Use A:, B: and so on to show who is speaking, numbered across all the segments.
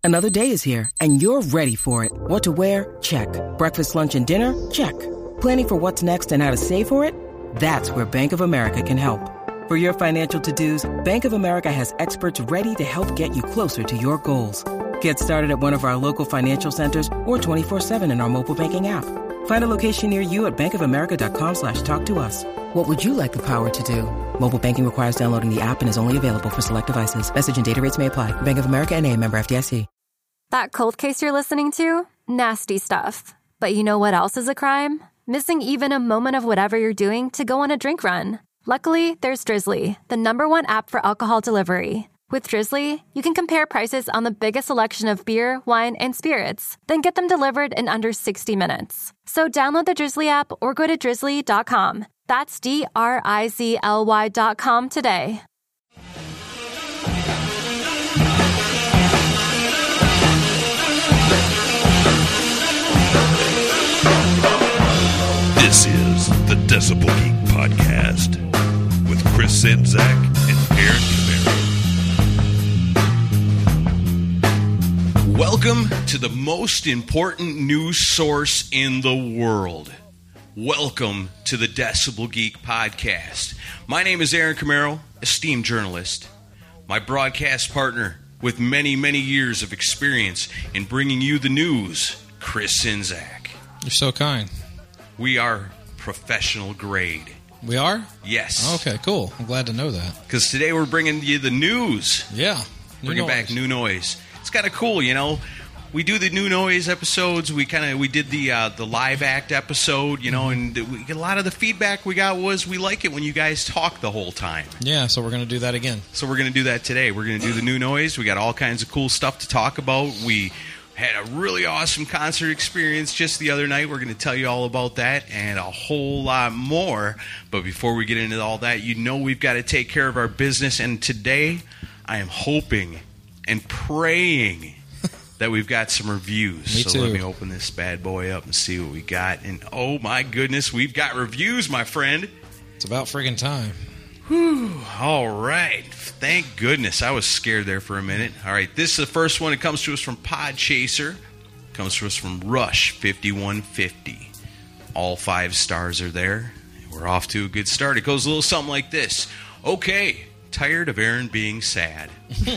A: Another day is here, and you're ready for it. What to wear? Check. Breakfast, lunch, and dinner? Check. Planning for what's next and how to save for it? That's where Bank of America can help. For your financial to-dos, Bank of America has experts ready to help get you closer to your goals. Get started at one of our local financial centers or 24/7 in our mobile banking app. Find a location near you at bankofamerica.com/talktous. What would you like the power to do? Mobile banking requires downloading the app and is only available for select devices. Message and data rates may apply. Bank of America N.A., member FDIC.
B: That cold case you're listening to? Nasty stuff. But you know what else is a crime? Missing even a moment of whatever you're doing to go on a drink run. Luckily, there's Drizzly, the #1 app for alcohol delivery. With Drizzly, you can compare prices on the biggest selection of beer, wine, and spirits, then get them delivered in under 60 minutes. So download the Drizzly app or go to drizzly.com. That's DRIZLY.com today.
C: This is the Decibel Geek Podcast with Chris Czynszak and Aaron Camaro. Welcome to the most important news source in the world. Welcome to the Decibel Geek Podcast. My name is Aaron Camaro, esteemed journalist. My broadcast partner with many, many years of experience in bringing you the news, Chris Czynszak.
D: You're so kind.
C: We are professional grade.
D: We are?
C: Yes.
D: Okay, cool. I'm glad to know that.
C: Because today we're bringing you the news.
D: Yeah.
C: Bringing back new noise. It's kind of cool, you know. We do the new noise episodes. We did the live act episode, you know, and a lot of the feedback we got was we like it when you guys talk the whole time.
D: Yeah, so we're going to do that again.
C: So we're going to do that today. We're going to do the new noise. We got all kinds of cool stuff to talk about. We had a really awesome concert experience just the other night. We're going to tell you all about that and a whole lot more. But before we get into all that, you know we've got to take care of our business. And today, I am hoping and praying that we've got some reviews.
D: Me too.
C: Let me open this bad boy up and see what we got. And oh my goodness, we've got reviews, my friend.
D: It's about friggin' time.
C: Whew. All right. Thank goodness. I was scared there for a minute. All right. This is the first one. It comes to us from Podchaser. It comes to us from Rush5150. All 5 stars are there. We're off to a good start. It goes a little something like this. Okay. Tired of Aaron being sad.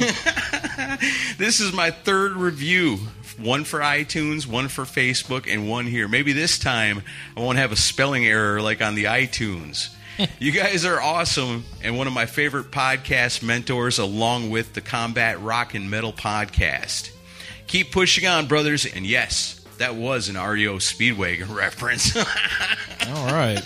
C: This is my 3rd review. 1 for iTunes, 1 for Facebook, and 1 here. Maybe this time I won't have a spelling error like on the iTunes. You guys are awesome and one of my favorite podcast mentors along with the Combat Rock and Metal podcast. Keep pushing on, brothers. And yes, that was an REO Speedwagon reference.
D: All right.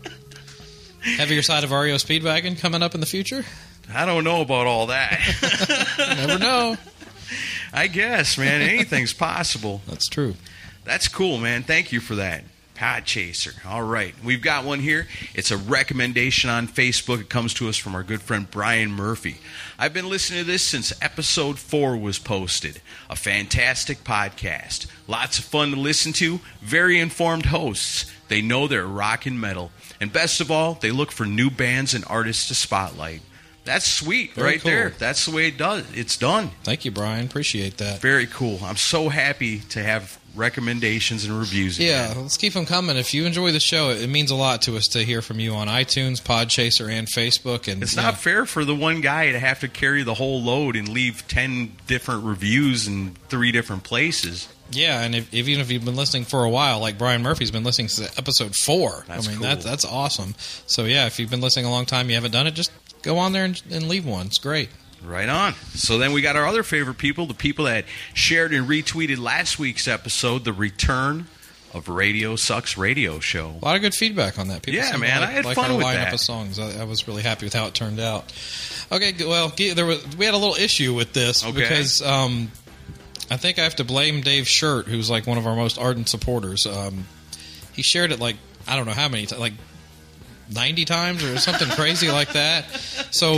D: Heavier side of REO Speedwagon coming up in the future?
C: I don't know about all that.
D: Never know.
C: I guess, man. Anything's possible.
D: That's true.
C: That's cool, man. Thank you for that. Podchaser. All right. We've got one here. It's a recommendation on Facebook. It comes to us from our good friend Brian Murphy. I've been listening to this since episode 4 was posted. A fantastic podcast. Lots of fun to listen to. Very informed hosts. They know their rock and metal. And best of all, they look for new bands and artists to spotlight. That's sweet. Very right cool. There. That's the way it's done.
D: Thank you, Brian. Appreciate that.
C: Very cool. I'm so happy to have recommendations and reviews again.
D: Yeah, let's keep them coming. If you enjoy the show, it means a lot to us to hear from you on iTunes, Podchaser, and Facebook. And
C: it's not fair for the one guy to have to carry the whole load and leave 10 different reviews in 3 different places.
D: Yeah, and even if you've been listening for a while, like Brian Murphy's been listening since episode 4.
C: That's cool.
D: That's awesome. So yeah, if you've been listening a long time, you haven't done it, just go on there and leave one. It's great.
C: Right on. So then we got our other favorite people, the people that shared and retweeted last week's episode, the return of Radio Sucks Radio Show.
D: A lot of good feedback on that. People
C: man, I had fun with that.
D: Like our lineup of songs. I was really happy with how it turned out. Okay, well, we had a little issue with this because I think I have to blame Dave Shirt, who's like one of our most ardent supporters. He shared it like, I don't know how many times, like 90 times or something crazy like that. So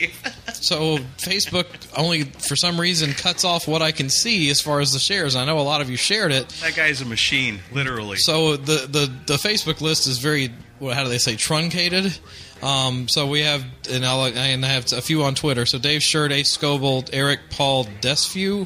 D: Facebook only, for some reason, cuts off what I can see as far as the shares. I know a lot of you shared it.
C: That guy's a machine, literally.
D: So the Facebook list is very how do they say, truncated. So we have, and I have a few on Twitter. So Dave Shirt, Ace Scoble, Eric Paul Desfo,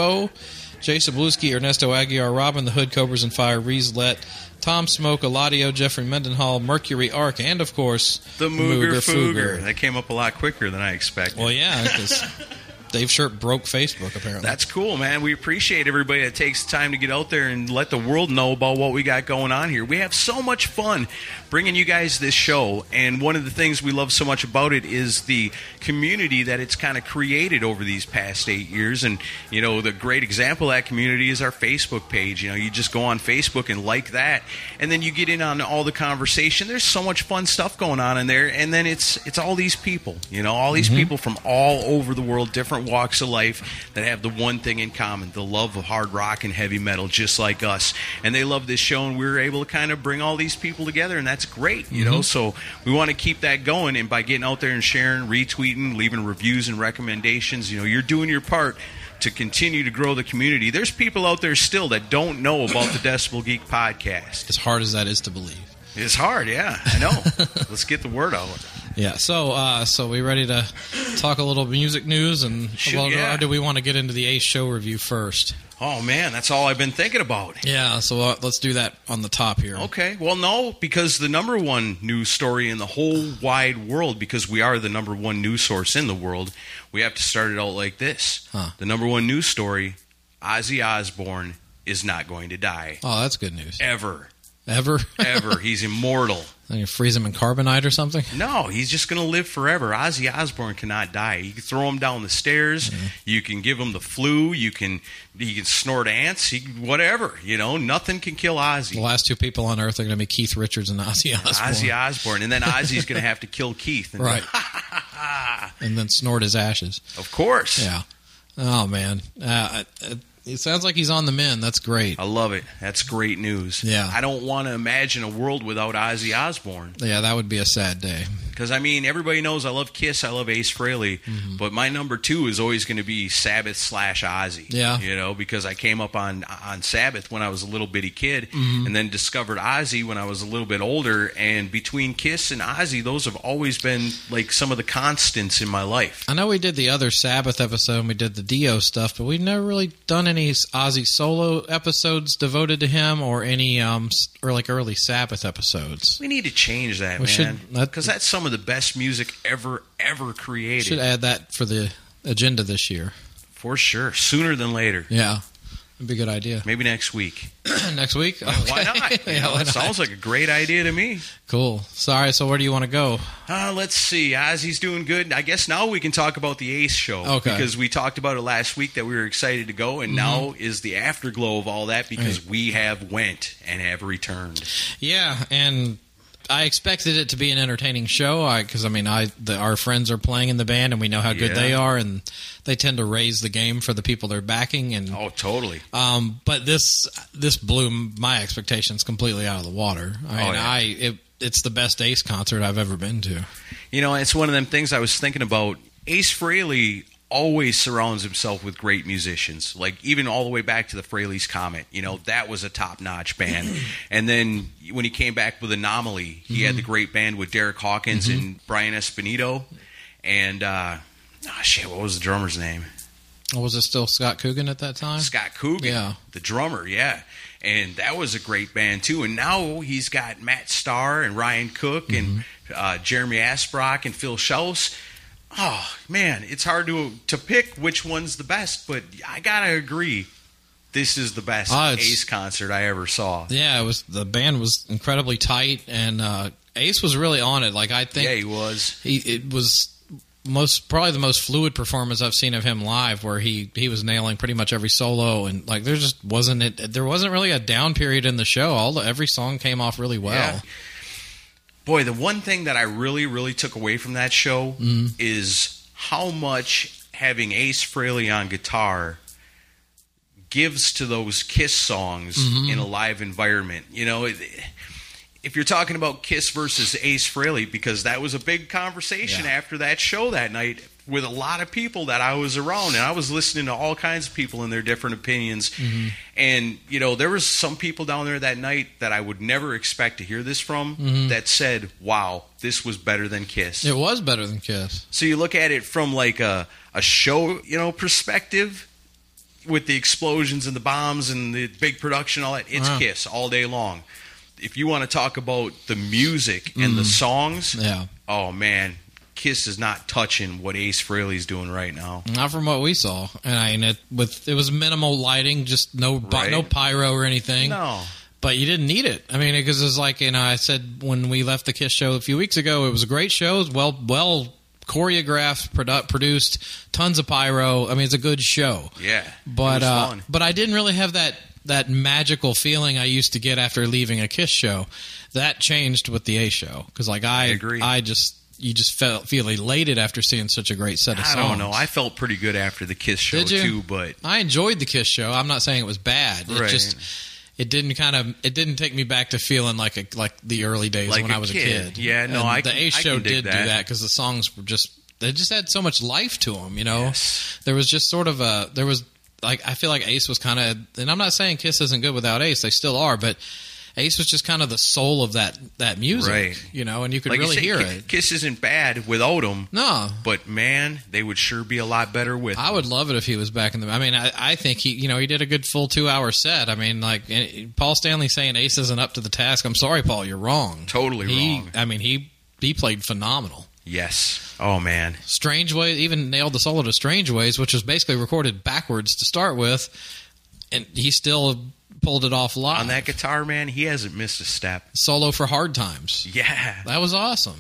D: Jay Sabluski, Ernesto Aguiar, Robin the Hood, Cobras and Fire, Reese Lett, Tom Smoke, Eladio, Jeffrey Mendenhall, Mercury Arc, and of course
C: the Mooger Fooger. That came up a lot quicker than I expected.
D: Well, yeah, because Dave Shirt broke Facebook, apparently.
C: That's cool, man. We appreciate everybody that takes time to get out there and let the world know about what we got going on here. We have so much fun bringing you guys this show, and one of the things we love so much about it is the community that it's kind of created over these past 8 years. And, you know, the great example of that community is our Facebook page. You know, you just go on Facebook and like that, and then you get in on all the conversation. There's so much fun stuff going on in there, and then it's all these people, you know, all these people from all over the world, different walks of life, that have the one thing in common, the love of hard rock and heavy metal, just like us. And they love this show, and we're able to kind of bring all these people together, and that's great, you know. So we want to keep that going, and by getting out there and sharing, retweeting, leaving reviews and recommendations, you know, you're doing your part to continue to grow the community. There's people out there still that don't know about the Decibel Geek podcast.
D: As hard as that is to believe.
C: It's hard, yeah, I know. Let's get the word out.
D: Yeah, so we ready to talk a little music news, and or do we want to get into the Ace show review first?
C: Oh, man, that's all I've been thinking about.
D: Yeah, so let's do that on the top here.
C: Okay, well, no, because the number one news story in the whole wide world, because we are the number one news source in the world, we have to start it out like this. The number one news story, Ozzy Osbourne is not going to die.
D: Oh, that's good news.
C: Ever.
D: Ever?
C: Ever. He's immortal.
D: And you freeze him in carbonite or something?
C: No, he's just going to live forever. Ozzy Osbourne cannot die. You can throw him down the stairs. You can give him the flu. He can snort ants. Whatever. You know, nothing can kill Ozzy.
D: The last two people on Earth are going to be Keith Richards and Ozzy Osbourne.
C: Ozzy Osbourne. And then Ozzy's going to have to kill Keith. And
D: right. And then snort his ashes.
C: Of course.
D: Yeah. Oh, man. It sounds like he's on the mend. That's great.
C: I love it. That's great news.
D: Yeah.
C: I don't want to imagine a world without Ozzy Osbourne.
D: Yeah, that would be a sad day.
C: Because, I mean, everybody knows I love Kiss, I love Ace Frehley, but my number two is always going to be Sabbath / Ozzy.
D: Yeah.
C: You know, because I came up on Sabbath when I was a little bitty kid, and then discovered Ozzy when I was a little bit older, and between Kiss and Ozzy, those have always been, like, some of the constants in my life.
D: I know we did the other Sabbath episode, and we did the Dio stuff, but we've never really done any Ozzy solo episodes devoted to him, or any early Sabbath episodes.
C: We need to change that, man. Because that's some of the best music ever created.
D: Should add that for the agenda this year.
C: For sure. Sooner than later.
D: Yeah. That'd be a good idea.
C: Maybe next week.
D: Next week? Okay.
C: Why not? It sounds like a great idea to me.
D: Cool. Sorry, so where do you want to go?
C: Let's see. Ozzy's doing good. I guess now we can talk about the Ace show.
D: Okay.
C: Because we talked about it last week that we were excited to go, and now is the afterglow of all that because we have went and have returned.
D: Yeah, and I expected it to be an entertaining show because our friends are playing in the band and we know how good they are, and they tend to raise the game for the people they're backing. And
C: oh, totally.
D: But this blew my expectations completely out of the water. It's the best Ace concert I've ever been to.
C: You know, it's one of them things I was thinking about. Ace Frehley always surrounds himself with great musicians, like even all the way back to the Frehley's Comet. You know, that was a top-notch band. And then when he came back with Anomaly, he had the great band with Derek Hawkins and Brian Espinito. And, what was the drummer's name?
D: Was it still Scott Coogan at that time? Scott
C: Coogan, the drummer, yeah. And that was a great band, too. And now he's got Matt Starr and Ryan Cook and Jeremy Asbrock and Phil Schaus. Oh, man, it's hard to pick which one's the best, but I got to agree. This is the best Ace concert I ever saw.
D: Yeah, the band was incredibly tight, and Ace was really on it. Like, I think
C: he was.
D: It was probably the most fluid performance I've seen of him live, where he was nailing pretty much every solo, and like there wasn't really a down period in the show. Every song came off really well.
C: Yeah. Boy, the one thing that I really, really took away from that show is how much having Ace Frehley on guitar gives to those Kiss songs in a live environment. You know, if you're talking about Kiss versus Ace Frehley, because that was a big conversation after that show that night, with a lot of people that I was around, and I was listening to all kinds of people and their different opinions. Mm-hmm. And, you know, there was some people down there that night that I would never expect to hear this from that said, wow, this was better than Kiss.
D: It was better than Kiss.
C: So you look at it from like a show, you know, perspective with the explosions and the bombs and the big production, all that. It's Kiss all day long. If you want to talk about the music and the songs, oh man, Kiss is not touching what Ace Frehley's doing right now.
D: Not from what we saw. And I mean, it was minimal lighting, just no pyro or anything.
C: No.
D: But you didn't need it. I mean, because it was like, you know, I said when we left the Kiss show a few weeks ago, it was a great show. It was well choreographed, produced, tons of pyro. I mean, it's a good show.
C: Yeah.
D: But I didn't really have that magical feeling I used to get after leaving a Kiss show. That changed with the Ace show. Because like I agree. You just feel elated after seeing such a great set of songs.
C: I don't know. I felt pretty good after the Kiss show too, but
D: I enjoyed the Kiss show. I'm not saying it was bad. It didn't take me back to feeling like the early days when I was a kid.
C: Yeah, no,
D: the Ace show did do that because the songs were they just had so much life to them. You know,
C: yes.
D: There was just sort of I feel like Ace was kind of, and I'm not saying Kiss isn't good without Ace. They still are, but Ace was just kind of the soul of that music,
C: right?
D: You know, and you could
C: like
D: really hear
C: it.
D: it.
C: Kiss isn't bad without him.
D: No,
C: but man, they would sure be a lot better with him.
D: I would love it if he was back in the. I mean, I think he did a good full 2-hour set. I mean, like Paul Stanley saying Ace isn't up to the task. I'm sorry, Paul, you're wrong.
C: Totally wrong.
D: I mean, he played phenomenal.
C: Yes. Oh man.
D: Strange Ways even nailed the solo to Strange Ways, which was basically recorded backwards to start with, and he still pulled it off live.
C: On that guitar, man, he hasn't missed a step.
D: Solo for Hard Times.
C: Yeah.
D: That was awesome.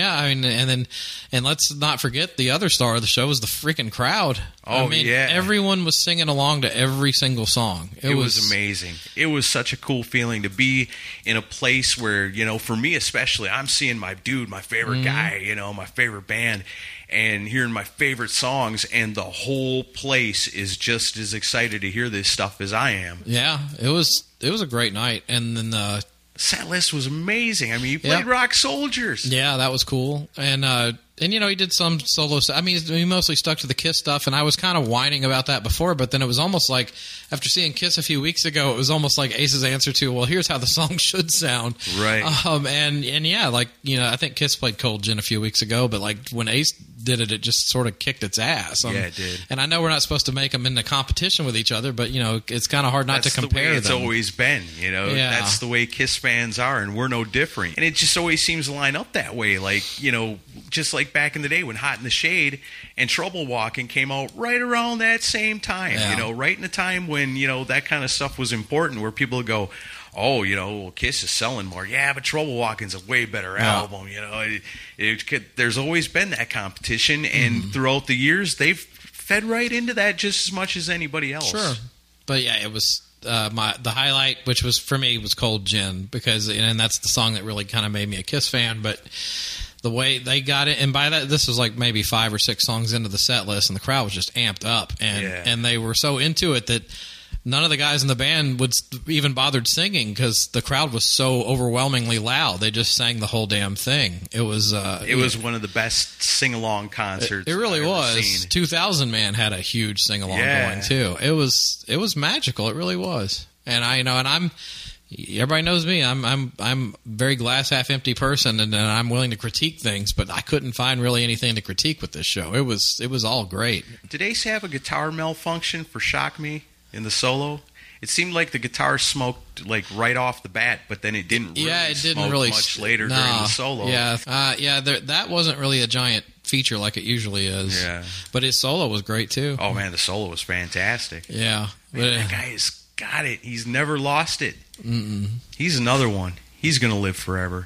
D: And let's not forget the other star of the show was the freaking crowd.
C: Oh, yeah.
D: Everyone was singing along to every single song.
C: It was amazing. It was such a cool feeling to be in a place where, you know, for me especially, I'm seeing my favorite guy, you know, my favorite band, and hearing my favorite songs, and the whole place is just as excited to hear this stuff as I am.
D: Yeah, it was a great night, and then the
C: set list was amazing. I mean, you played Rock Soldiers.
D: Yeah, that was cool, and you know, he did some solo stuff. I mean, he mostly stuck to the Kiss stuff, and I was kind of whining about that before, but then it was almost like, after seeing Kiss a few weeks ago, it was almost like Ace's answer to, well, here's how the song should sound.
C: Right.
D: And yeah, like, you know, I think Kiss played Cold Gin a few weeks ago, but like when Ace did it, it just sort of kicked its ass.
C: Yeah, it did.
D: And I know we're not supposed to make them into competition with each other, but, you know, it's kind of hard not to compare them.
C: That's the way it's always been, you know. Yeah. That's the way Kiss fans are, and we're no different. And it just always seems to line up that way. Like, you know, just like back in the day when Hot in the Shade and Trouble Walking came out right around that same time, you know, right in the time when, you know, that kind of stuff was important, where people would go, oh, you know, well, Kiss is selling more. Yeah, but Trouble Walking's a way better album. You know, there's always been that competition, and throughout the years, they've fed right into that just as much as anybody else.
D: Sure, but yeah, it was the highlight, which was for me, was Cold Gin, because and that's the song that really kind of made me a Kiss fan. But the way they got it, and by that, this was like maybe 5 or 6 songs into the set list, and the crowd was just amped up, and they were so into it that none of the guys in the band would even bothered singing because the crowd was so overwhelmingly loud. They just sang the whole damn thing. It was
C: one of the best sing-along concerts.
D: It really
C: I've ever
D: was.
C: seen.
D: 2000 Man had a huge sing-along going too. It was magical. It really was. And everybody knows me. I'm a very glass half empty person, and I'm willing to critique things, but I couldn't find really anything to critique with this show. It was all great.
C: Did Ace have a guitar malfunction for Shock Me in the solo? It seemed like the guitar smoked like right off the bat, but then it didn't really smoke much later during the solo.
D: Yeah, that wasn't really a giant feature like it usually is.
C: Yeah.
D: But his solo was great too.
C: Oh man, the solo was fantastic.
D: Yeah.
C: Man, that guy has got it. He's never lost it. He's another one. He's going to live forever.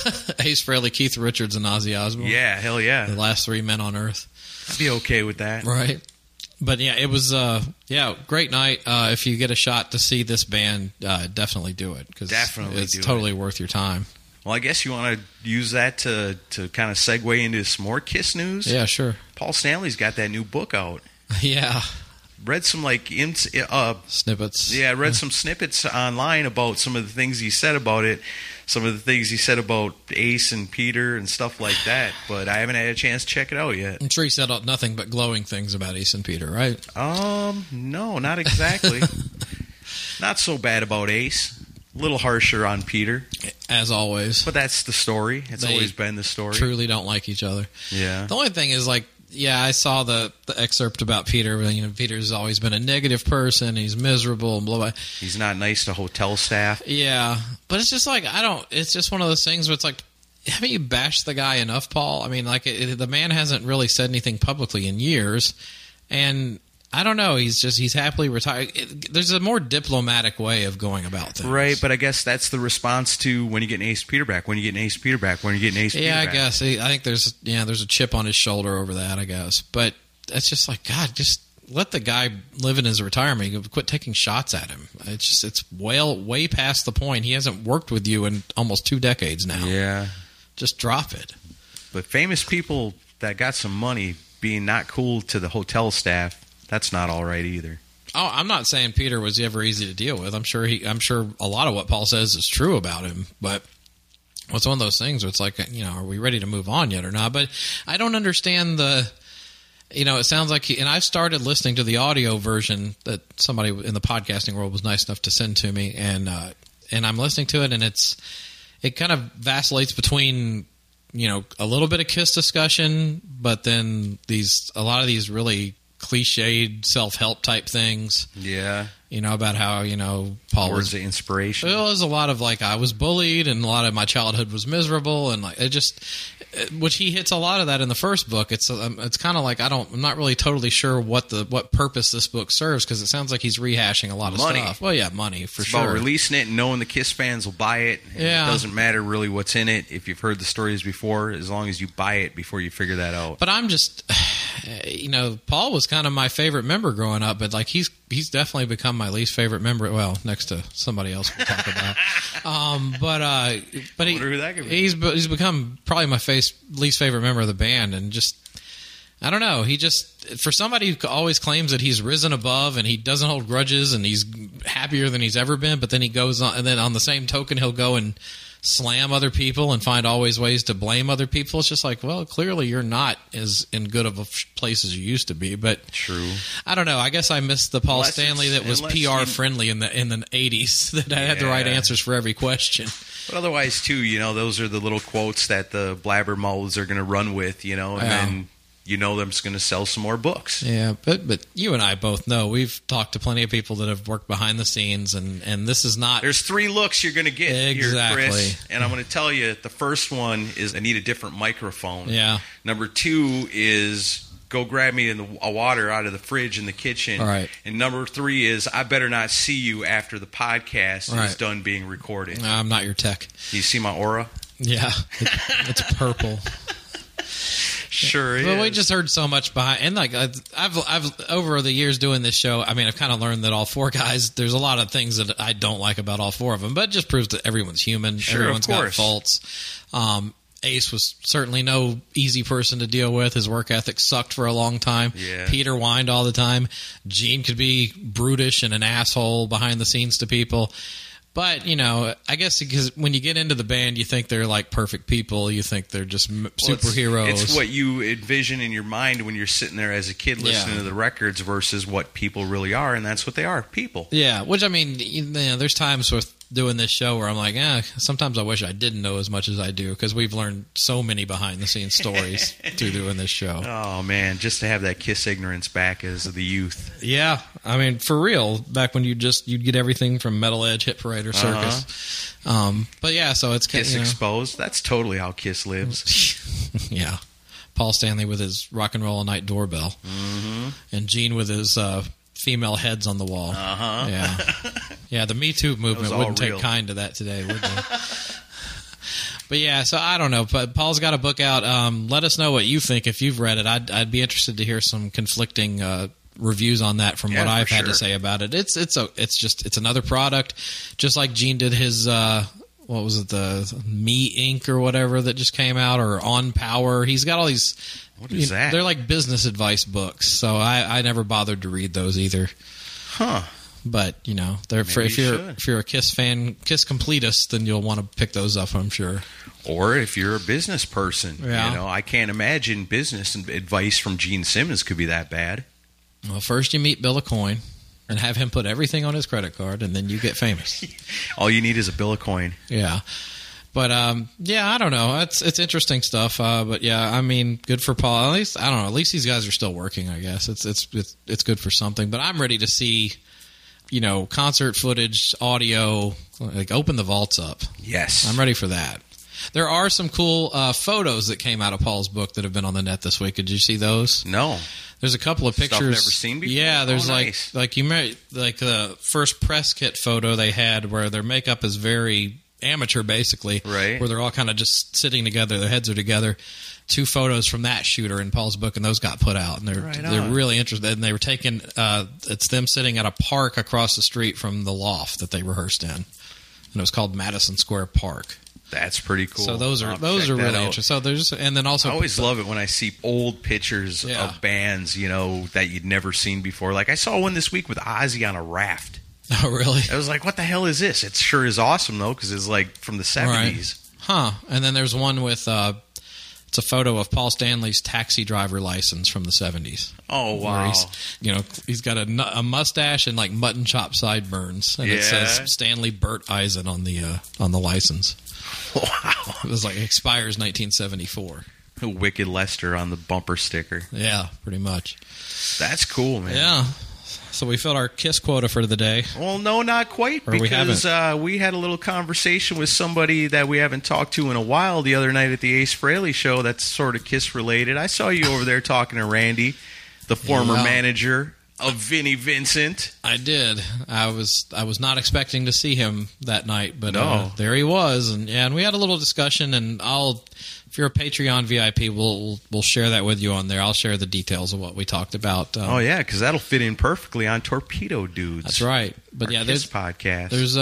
D: Ace Frehley, Keith Richards, and Ozzy Osbourne.
C: Yeah, hell yeah.
D: The last 3 men on Earth.
C: I'd be okay with that.
D: Right. But yeah, it was great night. If you get a shot to see this band, definitely do it, because it's totally worth your time.
C: Well, I guess you want to use that to kind of segue into some more Kiss news.
D: Yeah, sure.
C: Paul Stanley's got that new book out.
D: Yeah.
C: read some
D: snippets.
C: Yeah, I read some snippets online about some of the things he said about it, some of the things he said about Ace and Peter and stuff like that. But I haven't had a chance to check it out yet.
D: I'm sure he said nothing but glowing things about Ace and Peter, right?
C: No, not exactly. Not so bad about Ace. A little harsher on Peter.
D: As always.
C: But that's the story. It's always been the story.
D: Truly don't like each other.
C: Yeah.
D: The only thing is, like, yeah, I saw the excerpt about Peter. You know, Peter's always been a negative person. He's miserable and blah, blah.
C: He's not nice to hotel staff.
D: Yeah. But it's just like, it's just one of those things where it's like, haven't you bashed the guy enough, Paul? I mean, like, the man hasn't really said anything publicly in years. And I don't know. He's happily retired. There's a more diplomatic way of going about things.
C: Right, but I guess that's the response to when you get an Ace Peter back, when you get an Ace Peter back, when you get an Ace Peter back.
D: Yeah, I guess. I think there's a chip on his shoulder over that, I guess. But it's just like, God, just let the guy live in his retirement. Quit taking shots at him. It's way past the point. He hasn't worked with you in almost 2 decades now.
C: Yeah.
D: Just drop it.
C: But famous people that got some money being not cool to the hotel staff, that's not all right either.
D: Oh, I'm not saying Peter was ever easy to deal with. I'm sure a lot of what Paul says is true about him, but it's one of those things where it's like, you know, are we ready to move on yet or not? But I don't understand it sounds like and I've started listening to the audio version that somebody in the podcasting world was nice enough to send to me, and I'm listening to it, and it kind of vacillates between, you know, a little bit of Kiss discussion, but then a lot of these really cliched self-help type things.
C: Yeah.
D: You know, about how, you know, Paul
C: words of inspiration.
D: Well, there's a lot of like, I was bullied and a lot of my childhood was miserable, and like which he hits a lot of that in the first book. It's kind of like I'm not really totally sure what purpose this book serves, because it sounds like he's rehashing a lot of stuff. Well, yeah, money for sure.
C: About releasing it and knowing the Kiss fans will buy it.
D: Yeah.
C: It doesn't matter really what's in it if you've heard the stories before, as long as you buy it before you figure that out.
D: But I'm just, you know, Paul was kind of my favorite member growing up, but like he's definitely become my least favorite member. Well, next to somebody else we'll talk about. But
C: I wonder who that could be.
D: He's become probably my least favorite member of the band, and just, I don't know. He just, for somebody who always claims that he's risen above and he doesn't hold grudges and he's happier than he's ever been, but then he goes on, and then on the same token he'll go and slam other people and find always ways to blame other people. It's just like, well, clearly you're not as in good of a place as you used to be. But
C: true,
D: I don't know. I guess I missed the Paul Stanley that was PR friendly in the 80s, that had the right answers for every question.
C: But otherwise, too, you know, those are the little quotes that the blabbermouths are going to run with, you know, and then you know them's going to sell some more books.
D: Yeah, but you and I both know, we've talked to plenty of people that have worked behind the scenes, and this is not...
C: There's 3 looks you're going to get
D: exactly
C: here, Chris, and I'm going to tell you, the first one is I need a different microphone.
D: Yeah.
C: Number 2 is go grab me a water out of the fridge in the kitchen.
D: All right.
C: And number 3 is I better not see you after the podcast is done being recorded.
D: I'm not your tech.
C: Do you see my aura?
D: Yeah, it's purple.
C: Sure is.
D: Well, we just heard so much behind, and like I've over the years doing this show, I mean, I've kind of learned that all 4 guys, there's a lot of things that I don't like about all 4 of them, but it just proves that everyone's human.
C: Sure,
D: everyone's got faults. Ace was certainly no easy person to deal with. His work ethic sucked for a long time.
C: Yeah.
D: Peter whined all the time. Gene could be brutish and an asshole behind the scenes to people. But, you know, I guess because when you get into the band, you think they're like perfect people. You think they're just superheroes.
C: It's what you envision in your mind when you're sitting there as a kid listening to the records versus what people really are, and that's what they are, people.
D: Yeah, which, I mean, you know, there's times with doing this show where I'm like, sometimes I wish I didn't know as much as I do, because we've learned so many behind-the-scenes stories through doing this show.
C: Oh, man, just to have that Kiss ignorance back as the youth.
D: Yeah, I mean, for real, back when you'd get everything from Metal Edge, Hit Parade, or Circus. But yeah, so it's
C: Kiss Exposed. That's totally how Kiss lives.
D: Yeah. Paul Stanley with his Rock and Roll All Night doorbell. Mm-hmm. And Gene with his female heads on the wall.
C: Uh-huh.
D: Yeah. Yeah, the Me Too movement wouldn't take kind to that today, would they? But yeah, so I don't know. But Paul's got a book out. Let us know what you think if you've read it. I'd be interested to hear some conflicting reviews on that from what I've had to say about it. It's another product, just like Gene did his what was it, the Me Inc. or whatever that just came out, or On Power. He's got all these.
C: What is that?
D: They're like business advice books, so I never bothered to read those either.
C: Huh.
D: But, if you're a Kiss fan, Kiss completist, then you'll want to pick those up, I'm sure.
C: Or if you're a business person,
D: yeah.
C: I can't imagine business advice from Gene Simmons could be that bad.
D: Well, first you meet Bill of Coin and have him put everything on his credit card, and then you get famous.
C: All you need is a bill of coin.
D: Yeah. But, I don't know. It's interesting stuff. But, yeah, I mean, good for Paul. At least, I don't know, at least these guys are still working, I guess. It's good for something. But I'm ready to see, concert footage, audio, like open the vaults up.
C: Yes.
D: I'm ready for that. There are some cool photos that came out of Paul's book that have been on the net this week. Did you see those?
C: No.
D: There's a couple of pictures.
C: Stuff never seen before?
D: Yeah, there's
C: nice.
D: like the first press kit photo they had where their makeup is very amateur, basically.
C: Right.
D: Where they're all kind of just sitting together, their heads are together. 2 photos from that shooter in Paul's book, and those got put out, and they're really interested. And they were taken. It's them sitting at a park across the street from the loft that they rehearsed in, and it was called Madison Square Park.
C: That's pretty cool.
D: So those are really interesting. So there's, and then also
C: I always love it when I see old pictures of bands, that you'd never seen before. Like I saw one this week with Ozzy on a raft.
D: Oh, really?
C: I was like, what the hell is this? It sure is awesome though, because it's like from the 70s.
D: Right. Huh? And then there's one with it's a photo of Paul Stanley's taxi driver license from the 70s.
C: Oh, wow.
D: He's got a mustache and like mutton chop sideburns, and it says Stanley Burt Eisen on the license.
C: Wow.
D: It was like expires 1974.
C: A Wicked Lester on the bumper sticker.
D: Yeah, pretty much.
C: That's cool, man.
D: Yeah. So we filled our Kiss quota for the day.
C: Well, no, not quite, because we had a little conversation with somebody that we haven't talked to in a while the other night at the Ace Frehley show that's sort of Kiss-related. I saw you over there talking to Randy, the former manager of Vinnie Vincent.
D: I did. I was not expecting to see him that night, but there he was, and we had a little discussion. And if you're a Patreon VIP, we'll share that with you on there. I'll share the details of what we talked about.
C: Because that'll fit in perfectly on Torpedo Dudes.
D: That's right. But
C: there's podcast.
D: There's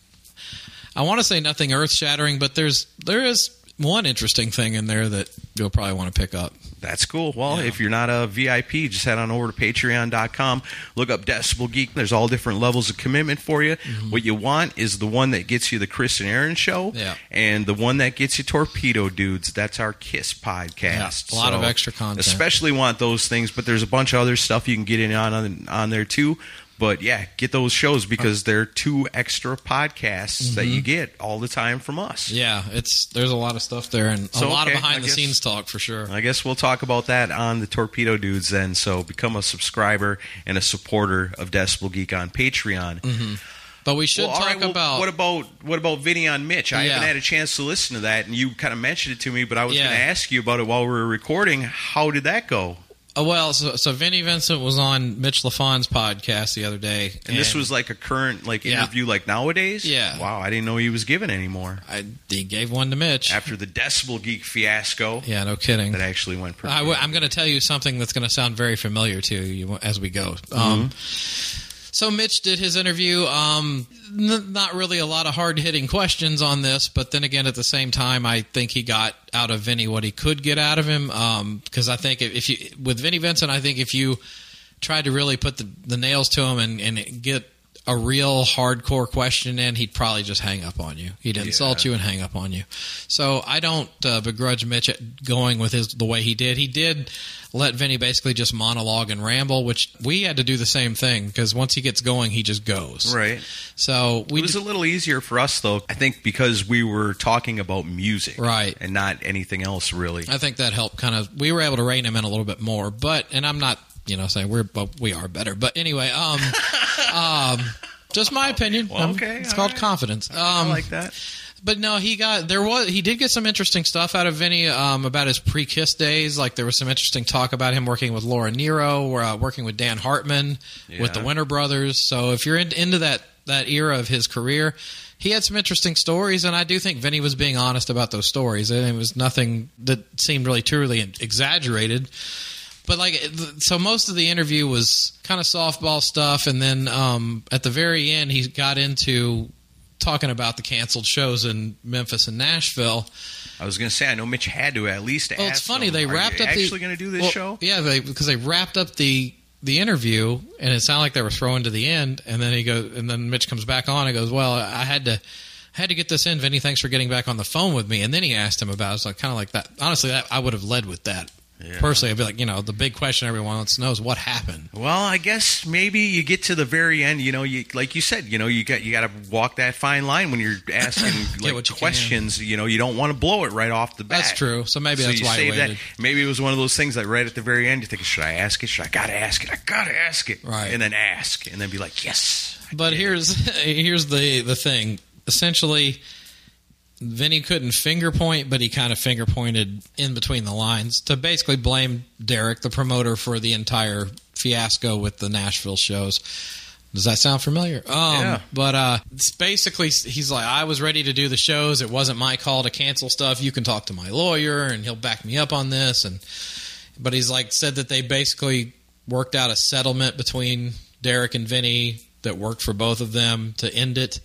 D: I want to say nothing earth shattering, but there is one interesting thing in there that you'll probably want to pick up.
C: That's cool. Well, if you're not a VIP, just head on over to patreon.com. Look up Decibel Geek. There's all different levels of commitment for you. Mm-hmm. What you want is the one that gets you the Chris and Aaron show, and the one that gets you Torpedo Dudes. That's our Kiss podcast.
D: Yeah, a lot of extra content.
C: Especially want those things, but there's a bunch of other stuff you can get in on there too. But get those shows because they're 2 extra podcasts that you get all the time from us.
D: Yeah, there's a lot of stuff there, and a lot of behind-the-scenes talk for sure.
C: I guess we'll talk about that on the Torpedo Dudes then. So become a subscriber and a supporter of Decibel Geek on Patreon.
D: Mm-hmm. But we should talk about
C: what about Vinny on Mitch? I haven't had a chance to listen to that, and you kind of mentioned it to me, but I was going to ask you about it while we were recording. How did that go?
D: Well, so Vinnie Vincent was on Mitch LaFon's podcast the other day.
C: And this was like a current interview like nowadays?
D: Yeah.
C: Wow, I didn't know he was giving any more.
D: He gave one to Mitch.
C: After the Decibel Geek fiasco.
D: Yeah, no kidding.
C: That actually went pretty good.
D: I'm going to tell you something that's going to sound very familiar to you as we go. So Mitch did his interview. Not really a lot of hard-hitting questions on this, but then again, at the same time, I think he got out of Vinny what he could get out of him. Because I think with Vinnie Vincent, I think if you tried to really put the nails to him and get a real hardcore question in, he'd probably just hang up on you. He'd insult you and hang up on you. So I don't begrudge Mitch going with the way he did. He did let Vinny basically just monologue and ramble, which we had to do the same thing because once he gets going, he just goes.
C: Right.
D: So
C: it was a little easier for us, though, I think, because we were talking about music.
D: Right.
C: And not anything else, really.
D: I think that helped we were able to rein him in a little bit more. And I'm not, saying we are better. But anyway, just my opinion.
C: Well, okay.
D: It's called confidence.
C: I like that.
D: But no, he did get some interesting stuff out of Vinny about his pre-Kiss days. Like there was some interesting talk about him working with Laura Nyro, working with Dan Hartman, with the Winter Brothers. So if you're into that era of his career, he had some interesting stories, and I do think Vinny was being honest about those stories. And it was nothing that seemed really truly exaggerated. But so most of the interview was kind of softball stuff, and then at the very end, he got into talking about the canceled shows in Memphis and Nashville.
C: I was going to say, I know Mitch had to at least ask.
D: Well, it's funny. They wrapped up
C: actually going to do this show?
D: Yeah, because they wrapped up the interview, and it sounded like they were throwing to the end. And then Mitch comes back on and goes, "Well, I had to get this in. Vinny, thanks for getting back on the phone with me." And then he asked him about it. It's like kind of like that. Honestly, I would have led with that. Yeah. Personally, I'd be like, the big question everyone wants to know is what happened.
C: Well, I guess maybe you get to the very end. Like you said, you got to walk that fine line when you're asking questions. You don't want to blow it right off the bat.
D: That's true. So maybe that's why I waited.
C: Maybe it was one of those things like right at the very end, you think, should I ask it? I gotta ask it. I gotta ask it.
D: Right.
C: And then ask, and then be like, yes.
D: But here's the thing. Essentially, Vinny couldn't finger point, but he kind of finger pointed in between the lines to basically blame Derek, the promoter, for the entire fiasco with the Nashville shows. Does that sound familiar?
C: Yeah.
D: But it's basically, he's like, I was ready to do the shows. It wasn't my call to cancel stuff. You can talk to my lawyer, and he'll back me up on this. But he's said that they basically worked out a settlement between Derek and Vinny that worked for both of them to end it.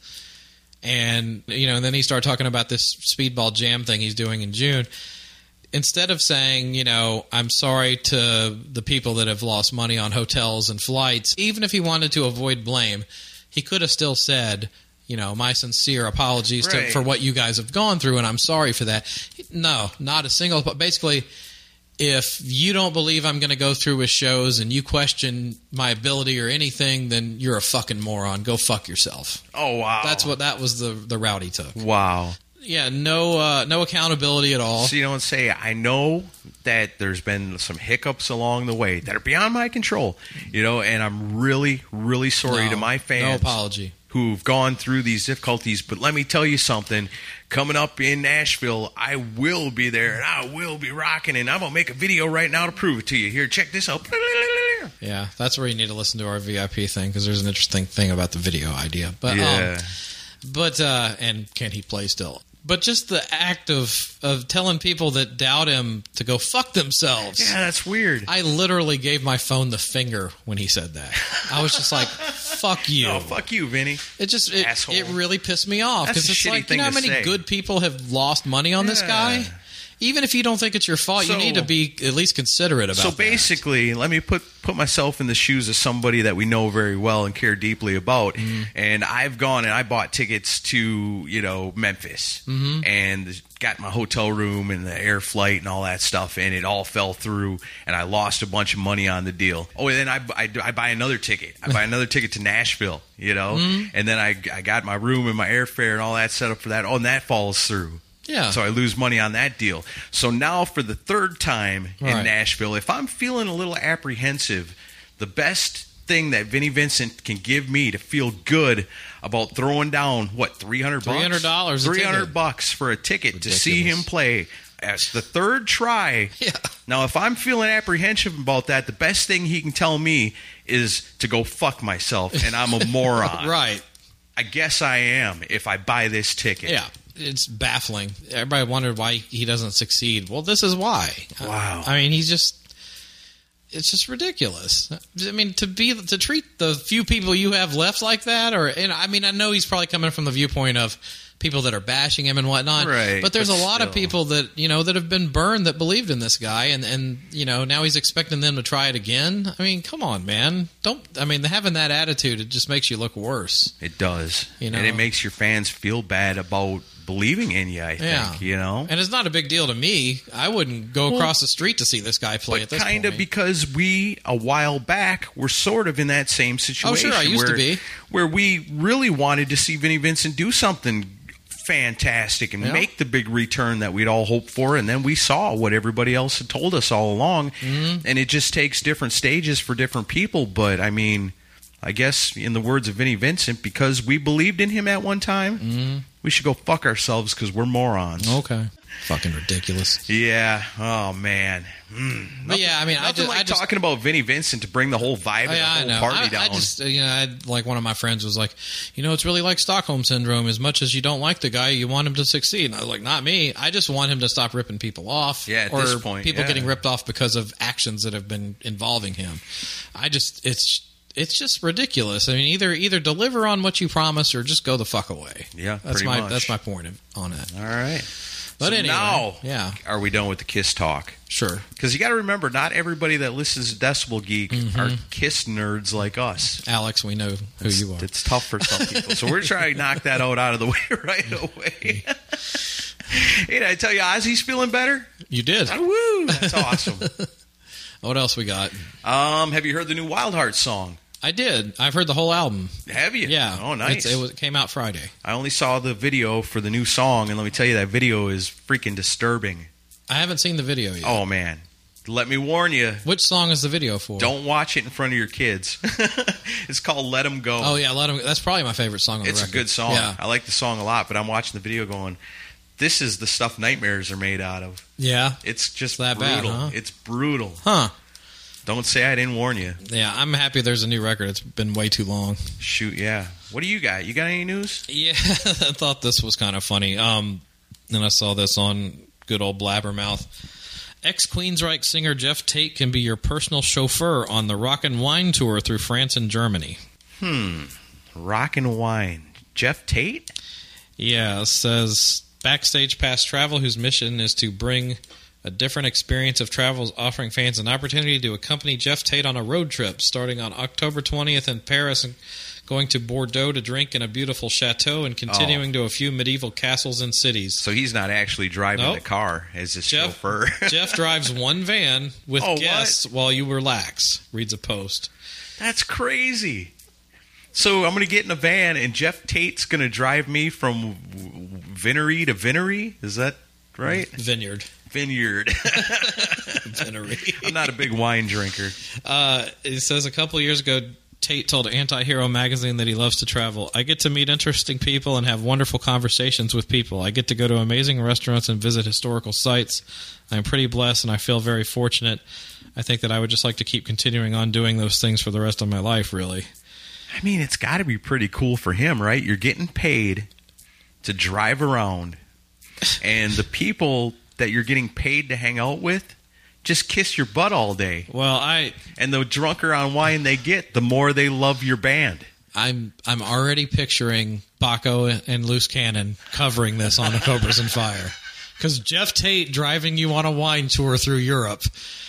D: And, and then he started talking about this Speedball Jam thing he's doing in June. Instead of saying, I'm sorry to the people that have lost money on hotels and flights, even if he wanted to avoid blame, he could have still said, my sincere apologies for what you guys have gone through, and I'm sorry for that. No, not a single. But basically, if you don't believe I'm going to go through with shows and you question my ability or anything, then you're a fucking moron. Go fuck yourself.
C: Oh, wow.
D: That was the route he took.
C: Wow.
D: Yeah, no accountability at all.
C: So you don't say, I know that there's been some hiccups along the way that are beyond my control, and I'm really, really sorry to my fans.
D: No apology.
C: Who've gone through these difficulties. But let me tell you something. Coming up in Nashville, I will be there, and I will be rocking, and I'm going to make a video right now to prove it to you. Here, check this out.
D: Yeah, that's where you need to listen to our VIP thing, because there's an interesting thing about the video idea. But,
C: yeah.
D: And can he play still? But just the act of telling people that doubt him to go fuck themselves.
C: Yeah, that's weird.
D: I literally gave my phone the finger when he said that. I was just like, fuck you.
C: Oh, fuck you, Vinny.
D: It really pissed me off.
C: That's a
D: it's
C: shitty
D: like,
C: thing
D: you know how many good people have lost money on this guy? Even if you don't think it's your fault, you need to be at least considerate about that.
C: So basically, let me put myself in the shoes of somebody that we know very well and care deeply about. Mm-hmm. And I've gone and I bought tickets to, Memphis. Mm-hmm. And got my hotel room and the air flight and all that stuff, and it all fell through, and I lost a bunch of money on the deal. Oh, and then I buy another ticket. I buy another ticket to Nashville, Mm-hmm. And then I got my room and my airfare and all that set up for that. Oh, and that falls through.
D: Yeah.
C: So I lose money on that deal. So now for the third time in Nashville, if I'm feeling a little apprehensive, the best thing that Vinnie Vincent can give me to feel good about throwing down, $300?
D: $300.
C: $300 for a ticket to see him play. As the third try.
D: Yeah.
C: Now, if I'm feeling apprehensive about that, the best thing he can tell me is to go fuck myself, and I'm a moron.
D: Right.
C: I guess I am if I buy this ticket.
D: Yeah. It's baffling. Everybody wondered why he doesn't succeed. Well, this is why.
C: Wow.
D: I mean, it's just ridiculous. I mean, to treat the few people you have left like that, I know he's probably coming from the viewpoint of people that are bashing him and whatnot.
C: Right.
D: But there's a lot of people that, that have been burned that believed in this guy, and now he's expecting them to try it again. I mean, come on, man. Having that attitude, it just makes you look worse.
C: It does. And it makes your fans feel bad about believing in you, I think, And
D: it's not a big deal to me. I wouldn't go across the street to see this guy play at this point.
C: Kind of because we, a while back, were sort of in that same situation.
D: Oh, sure, I used to be.
C: Where we really wanted to see Vinnie Vincent do something fantastic and make the big return that we'd all hoped for, and then we saw what everybody else had told us all along, and it just takes different stages for different people. But I guess in the words of Vinnie Vincent, because we believed in him at one time, we should go fuck ourselves because we're morons.
D: Okay. Fucking ridiculous.
C: Yeah. Oh, man.
D: But yeah, I just
C: talking about Vinnie Vincent to bring the whole vibe of the whole party down.
D: Like one of my friends was like, it's really like Stockholm Syndrome. As much as you don't like the guy, you want him to succeed. And I was like, not me. I just want him to stop ripping people off.
C: Yeah, at this point.
D: People getting ripped off because of actions that have been involving him. it's just ridiculous. I mean, either deliver on what you promise or just go the fuck away.
C: Yeah,
D: that's
C: pretty much.
D: That's my point on it.
C: All right.
D: But
C: so
D: anyway,
C: now,
D: yeah.
C: Are we done with the Kiss talk?
D: Sure.
C: Because you got to remember, not everybody that listens to Decibel Geek are Kiss nerds like us.
D: Alex, we know who you are.
C: It's tough for some people. So we're trying to knock that out of the way right away. Hey, did I tell you Ozzy's feeling better?
D: You did.
C: Woo! That's awesome.
D: What else we got?
C: Have you heard the new Wild Heart song?
D: I did. I've heard the whole album.
C: Have you?
D: Yeah.
C: Oh, nice.
D: It came out Friday.
C: I only saw the video for the new song, and let me tell you, that video is freaking disturbing.
D: I haven't seen the video yet.
C: Oh, man. Let me warn you.
D: Which song is the video for?
C: Don't watch it in front of your kids. It's called Let 'Em Go.
D: Oh, yeah, Let 'Em Go. That's probably my favorite song on the record.
C: It's a good song.
D: Yeah.
C: I like the song a lot, but I'm watching the video going, this is the stuff nightmares are made out of.
D: Yeah.
C: It's just
D: that
C: brutal.
D: bad, huh?
C: It's brutal.
D: Huh.
C: Don't say I didn't warn you.
D: Yeah, I'm happy there's a new record. It's been way too long.
C: Shoot, yeah. What do you got? You got any news?
D: Yeah, I thought this was kind of funny. Then I saw this on good old Blabbermouth. Ex-Queensryche singer Jeff Tate can be your personal chauffeur on the Rock and Wine tour through France and Germany.
C: Rock and Wine. Jeff Tate?
D: Yeah, it says Backstage Pass Travel, whose mission is to bring a different experience of travel, is offering fans an opportunity to accompany Jeff Tate on a road trip starting on October 20th in Paris and going to Bordeaux to drink in a beautiful chateau and continuing to a few medieval castles and cities.
C: So he's not actually driving the car as his chauffeur.
D: Jeff drives one van with guests while you relax, reads a post.
C: That's crazy. So I'm going to get in a van and Jeff Tate's going to drive me from Vinery to Vinery? Is that right?
D: Vineyard.
C: Vinery. I'm not a big wine drinker.
D: It says a couple years ago, Tate told Anti-Hero magazine that he loves to travel. I get to meet interesting people and have wonderful conversations with people. I get to go to amazing restaurants and visit historical sites. I'm pretty blessed and I feel very fortunate. I think that I would just like to keep continuing on doing those things for the rest of my life, really.
C: I mean, it's got to be pretty cool for him, right? You're getting paid to drive around, and the people that you're getting paid to hang out with just kiss your butt all day.
D: Well,
C: and the drunker on wine they get, the more they love your band.
D: I'm already picturing Baco and Loose Cannon covering this on Cobras and Fire. Because Jeff Tate driving you on a wine tour through Europe.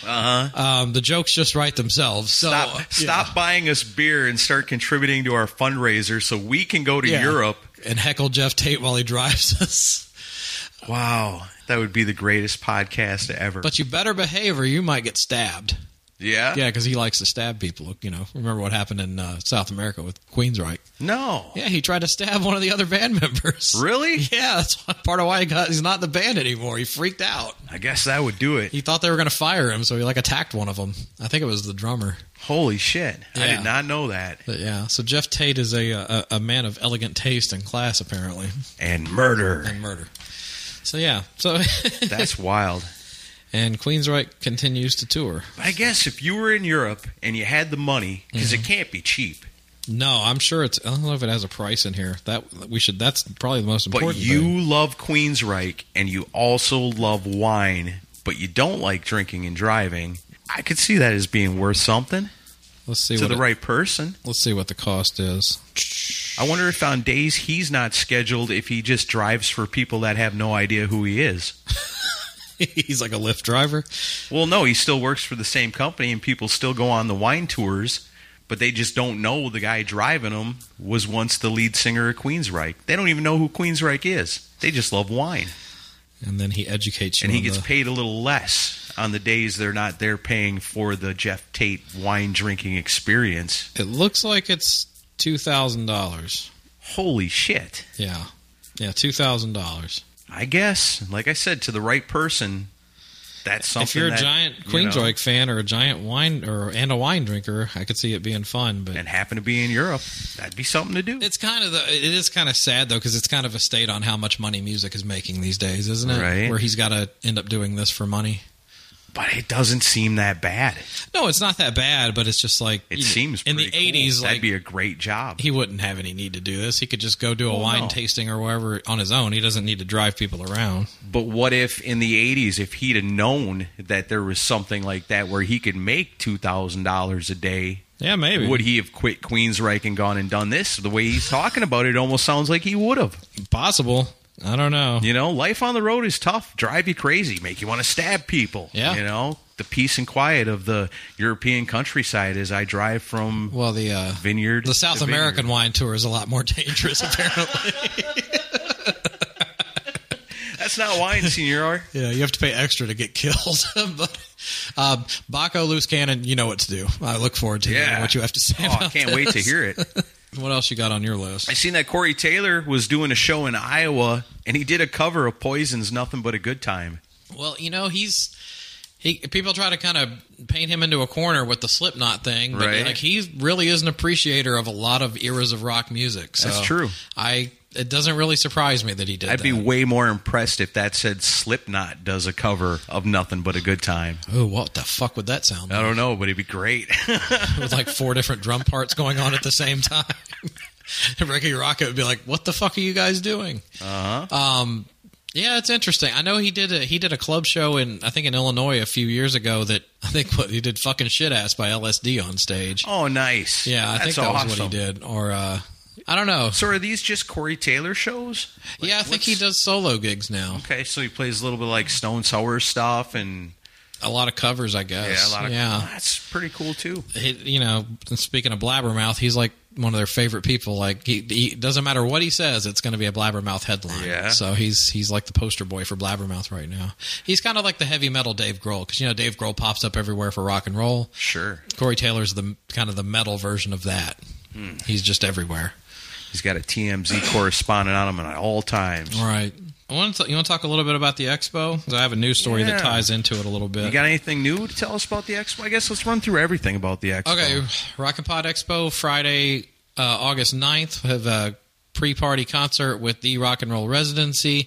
D: The jokes just write themselves. So,
C: stop buying us beer and start contributing to our fundraiser so we can go to Europe.
D: And heckle Jeff Tate while he drives us.
C: Wow. That would be the greatest podcast ever.
D: But you better behave or you might get stabbed.
C: Yeah?
D: Yeah, because he likes to stab people. You know, remember what happened in South America with Queensryche?
C: No.
D: Yeah, he tried to stab one of the other band members.
C: Really?
D: Yeah, that's part of why he's not in the band anymore. He freaked out.
C: I guess that would do it.
D: He thought they were going to fire him, so he attacked one of them. I think it was the drummer.
C: Holy shit.
D: Yeah.
C: I did not know that.
D: But yeah, so Jeff Tate is a man of elegant taste and class, apparently.
C: And murder.
D: So yeah. So
C: that's wild.
D: And Queensryche continues to tour.
C: I guess if you were in Europe and you had the money, because it can't be cheap.
D: No, I'm sure I don't know if it has a price in here. That's probably the most important thing.
C: But you love Queensryche and you also love wine, but you don't like drinking and driving. I could see that as being worth something.
D: Let's see
C: to the right person.
D: Let's see what the cost is.
C: I wonder if on days he's not scheduled, if he just drives for people that have no idea who he is.
D: He's like a Lyft driver?
C: Well, no, he still works for the same company, and people still go on the wine tours, but they just don't know the guy driving them was once the lead singer of Queensryche. They don't even know who Queensryche is. They just love wine.
D: And then he educates you.
C: And he gets paid a little less on the days they're not there paying for the Jeff Tate wine drinking experience.
D: It looks like it's $2,000.
C: Holy shit.
D: Yeah. Yeah, $2,000.
C: I guess, like I said, to the right person, that's something.
D: If you're a giant Queensryche fan or a giant wine and a wine drinker, I could see it being fun. But
C: and happen to be in Europe, that'd be something to do.
D: It is kind of sad though, because it's kind of a state on how much money music is making these days, isn't it?
C: Right.
D: Where he's got to end up doing this for money.
C: But it doesn't seem that bad.
D: No, it's not that bad, but it's just like
C: it seems
D: in the
C: cool.
D: 80s.
C: That'd be a great job.
D: He wouldn't have any need to do this. He could just go do a wine tasting or wherever on his own. He doesn't need to drive people around.
C: But what if in the 80s, if he'd have known that there was something like that where he could make $2,000 a day
D: Yeah, maybe.
C: Would he have quit Queensryche and gone and done this? The way he's talking about it almost sounds like he would have.
D: Possible. I don't know.
C: You know, life on the road is tough. Drive you crazy. Make you want to stab people.
D: Yeah.
C: You know, the peace and quiet of the European countryside as I drive from
D: the
C: vineyard.
D: The South American wine tour is a lot more dangerous, apparently.
C: That's not wine, senor.
D: Yeah, you have to pay extra to get killed. But Baco Loose Cannon, you know what to do. I look forward to hearing what you have to say about
C: I can't wait to hear it.
D: What else you got on your list?
C: I seen that Corey Taylor was doing a show in Iowa, and he did a cover of Poison's Nothing But a Good Time.
D: Well, you know, people try to kind of paint him into a corner with the Slipknot thing, but like he really is an appreciator of a lot of eras of rock music. So
C: that's true.
D: It doesn't really surprise me that he did
C: I'd be way more impressed if that said Slipknot does a cover of Nothing But a Good Time.
D: Oh, what the fuck would that sound like?
C: I don't know, but it'd be great.
D: With like 4 different drum parts going on at the same time. Ricky Rocket would be like, what the fuck are you guys doing?
C: Uh-huh.
D: Yeah, it's interesting. I know he did a club show in Illinois a few years ago that he did fucking shit ass by LSD on stage.
C: Oh, nice.
D: Yeah, I think that was what he did. Or I don't know.
C: So are these just Corey Taylor shows?
D: Like, yeah, I think he does solo gigs now.
C: Okay, so he plays a little bit like Stone Sour stuff and
D: a lot of covers, I guess.
C: Yeah, that's pretty cool too.
D: You know, speaking of Blabbermouth, he's like one of their favorite people. Like he doesn't matter what he says, it's going to be a Blabbermouth headline.
C: Yeah.
D: So he's like the poster boy for Blabbermouth right now. He's kind of like the heavy metal Dave Grohl, because you know Dave Grohl pops up everywhere for rock and roll.
C: Sure.
D: Corey Taylor's the kind of the metal version of that. He's just everywhere.
C: He's got a TMZ correspondent on him at all times.
D: Right. You want to talk a little bit about the expo? Because I have a news story that ties into it a little bit.
C: You got anything new to tell us about the expo? I guess let's run through everything about the expo.
D: Okay. Rock and Pod Expo, Friday, August 9th. We have a pre-party concert with the Rock and Roll Residency,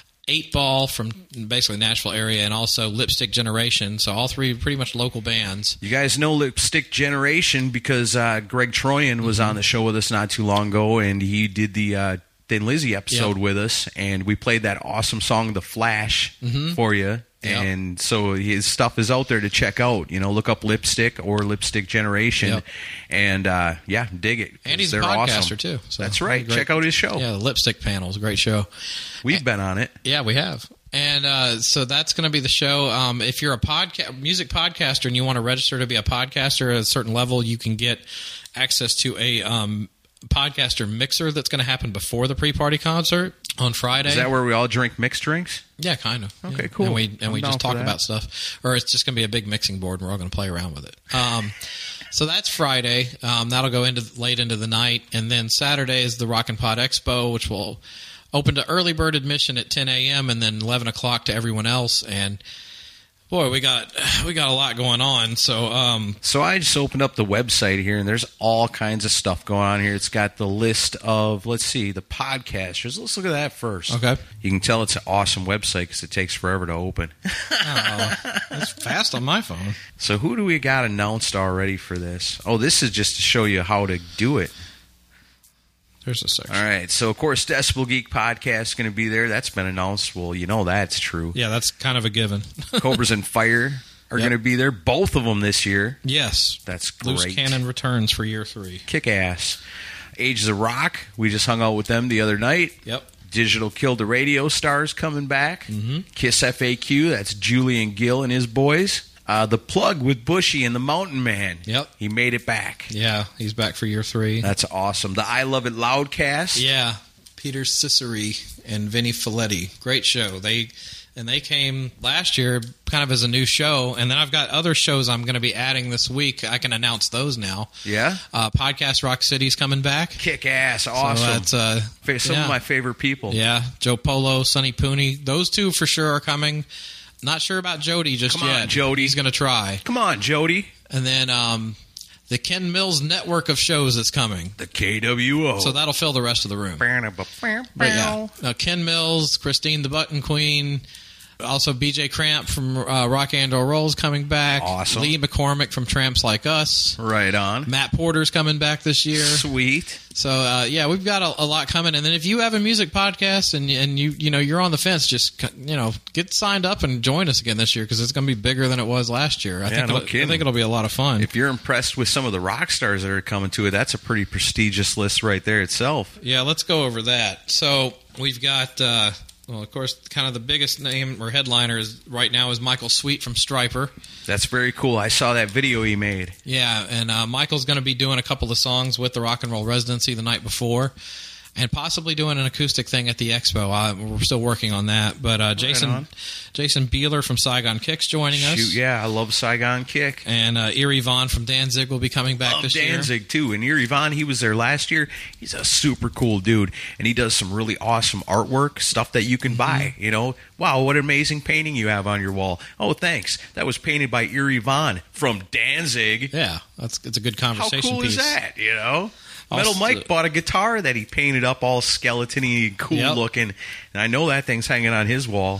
D: 8-Ball from basically Nashville area, and also Lipstick Generation. So all three pretty much local bands.
C: You guys know Lipstick Generation because Greg Troyan was on the show with us not too long ago, and he did the Thin Lizzy episode with us, and we played that awesome song, The Flash, for you. Yep. And so his stuff is out there to check out. You know, look up Lipstick or Lipstick Generation, and dig it.
D: And he's a podcaster too. So
C: that's right. Check out his show.
D: Yeah, the Lipstick Panel is a great show.
C: We've been on it. Yeah,
D: we have. And so that's going to be the show. If you're a music podcaster and you want to register to be a podcaster at a certain level, you can get access to a podcaster mixer that's going to happen before the pre-party concert on Friday.
C: Is that where we all drink mixed drinks?
D: Yeah, kind of.
C: Okay, cool.
D: And we just talk about stuff. Or it's just going to be a big mixing board and we're all going to play around with it. So that's Friday. That'll go late into the night. And then Saturday is the Rock and Pod Expo, which will open to early bird admission at 10 a.m. and then 11 o'clock to everyone else. And boy, we got a lot going on. So
C: I just opened up the website here, and there's all kinds of stuff going on here. It's got the list of, the podcasters. Let's look at that first.
D: Okay.
C: You can tell it's an awesome website because it takes forever to open.
D: That's fast on my phone.
C: So who do we got announced already for this? Oh, this is just to show you how to do it.
D: There's a section.
C: All right. So, of course, Decibel Geek Podcast is going to be there. That's been announced. Well, you know that's true.
D: Yeah, that's kind of a given.
C: Cobras and Fire are going to be there. Both of them this year.
D: Yes.
C: That's great.
D: Loose Cannon returns for year 3.
C: Kick ass. Ages of Rock. We just hung out with them the other night.
D: Yep.
C: Digital Kill the Radio Stars coming back.
D: Mm-hmm.
C: Kiss FAQ. That's Julian Gill and his boys. The Plug with Bushy and the Mountain Man.
D: Yep.
C: He made it back.
D: Yeah, he's back for year 3.
C: That's awesome. The I Love It Loudcast.
D: Yeah. Peter Ciceri and Vinny Folletti. Great show. They came last year kind of as a new show, and then I've got other shows I'm going to be adding this week. I can announce those now.
C: Yeah?
D: Podcast Rock City's coming back.
C: Kick ass. Awesome.
D: So that's,
C: some of my favorite people.
D: Yeah. Joe Polo, Sonny Pooney. Those two for sure are coming. Not sure about Jody just yet.
C: Come on, Jody.
D: He's going to try.
C: Come on, Jody.
D: And then the Ken Mills network of shows that's coming.
C: The KWO.
D: So that'll fill the rest of the room. But yeah. Now, Ken Mills, Christine the Button Queen, Also, BJ Cramp from Rock and Roll's coming back.
C: Awesome.
D: Lee McCormick from Tramps Like Us.
C: Right on.
D: Matt Porter's coming back this year.
C: Sweet.
D: So, we've got a lot coming. And then if you have a music podcast and you're on the fence, just, get signed up and join us again this year because it's going to be bigger than it was last year. I think it'll be a lot of fun.
C: If you're impressed with some of the rock stars that are coming to it, that's a pretty prestigious list right there itself.
D: Yeah, let's go over that. So we've got, of course, kind of the biggest name or headliner right now is Michael Sweet from Stryper.
C: That's very cool. I saw that video he made.
D: Yeah, and Michael's going to be doing a couple of songs with the Rock and Roll Residency the night before. And possibly doing an acoustic thing at the expo. We're still working on that. But Jason Beeler from Saigon Kick's joining us.
C: Shoot, yeah, I love Saigon Kick.
D: And Eerie Von from Danzig will be coming back this year.
C: Danzig, too. And Eerie Von, he was there last year. He's a super cool dude. And he does some really awesome artwork, stuff that you can buy. Wow, what an amazing painting you have on your wall. Oh, thanks. That was painted by Eerie Von from Danzig.
D: Yeah, it's a good conversation piece.
C: How cool is that, Metal Mike bought a guitar that he painted up all skeleton-y, cool looking, and I know that thing's hanging on his wall.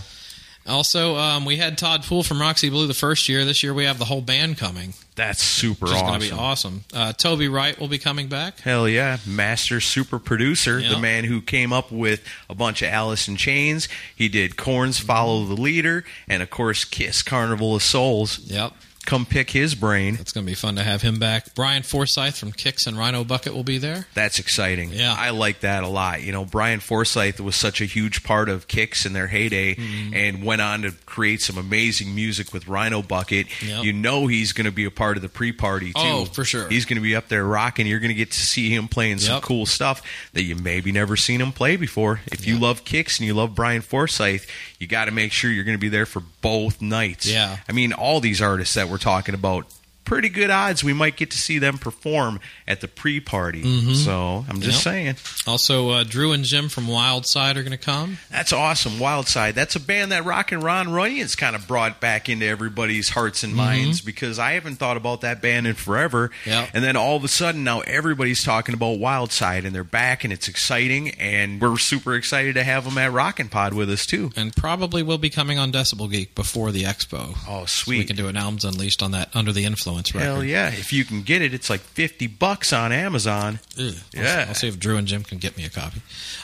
D: Also, we had Todd Poole from Roxy Blue the first year. This year we have the whole band coming.
C: That's super awesome.
D: It's going to be awesome. Toby Wright will be coming back.
C: Hell yeah. Master super producer, the man who came up with a bunch of Alice in Chains. He did Korn's Follow the Leader, and of course Kiss Carnival of Souls.
D: Yep.
C: Come pick his brain.
D: It's going to be fun to have him back. Brian Forsyth from Kix and Rhino Bucket will be there.
C: That's exciting.
D: Yeah.
C: I like that a lot. Brian Forsyth was such a huge part of Kix in their heyday and went on to create some amazing music with Rhino Bucket. Yep. He's going to be a part of the pre-party, too.
D: Oh, for sure.
C: He's going to be up there rocking. You're going to get to see him playing some cool stuff that you maybe never seen him play before. If you love Kix and you love Brian Forsyth, you got to make sure you're going to be there for both nights.
D: Yeah.
C: I mean, all these artists that we're talking about, pretty good odds we might get to see them perform at the pre-party. So I'm just saying.
D: Also, Drew and Jim from Wildside are going to come.
C: That's awesome. Wildside. That's a band that Rock and Ron Runyon's kind of brought back into everybody's hearts and minds because I haven't thought about that band in forever.
D: Yep.
C: And then all of a sudden now everybody's talking about Wildside and they're back and it's exciting and we're super excited to have them at Rockin' Pod with us too.
D: And probably will be coming on Decibel Geek before the expo.
C: Oh, sweet.
D: So we can do an Albums Unleashed on that Under the Influence record.
C: Hell yeah. If you can get it, it's like $50 on Amazon. Yeah.
D: I'll see if Drew and Jim can get me a copy.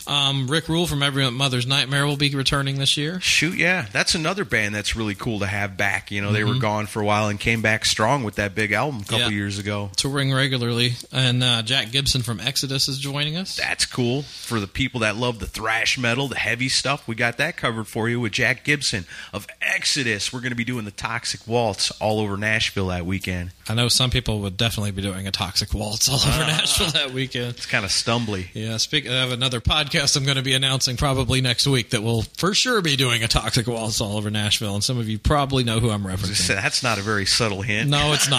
D: Rick Rule from Every Mother's Nightmare will be returning this year.
C: Shoot, yeah. That's another band that's really cool to have back. They were gone for a while and came back strong with that big album a couple years ago.
D: Touring regularly. And Jack Gibson from Exodus is joining us.
C: That's cool. For the people that love the thrash metal, the heavy stuff, we got that covered for you with Jack Gibson of Exodus. We're going to be doing the Toxic Waltz all over Nashville that weekend.
D: I know some people would definitely be doing a Toxic Waltz all over Nashville that weekend.
C: It's kind of stumbly.
D: Yeah, speaking of another podcast I'm going to be announcing probably next week that will for sure be doing a Toxic Waltz all over Nashville, and some of you probably know who I'm referencing.
C: That's not a very subtle hint.
D: No, it's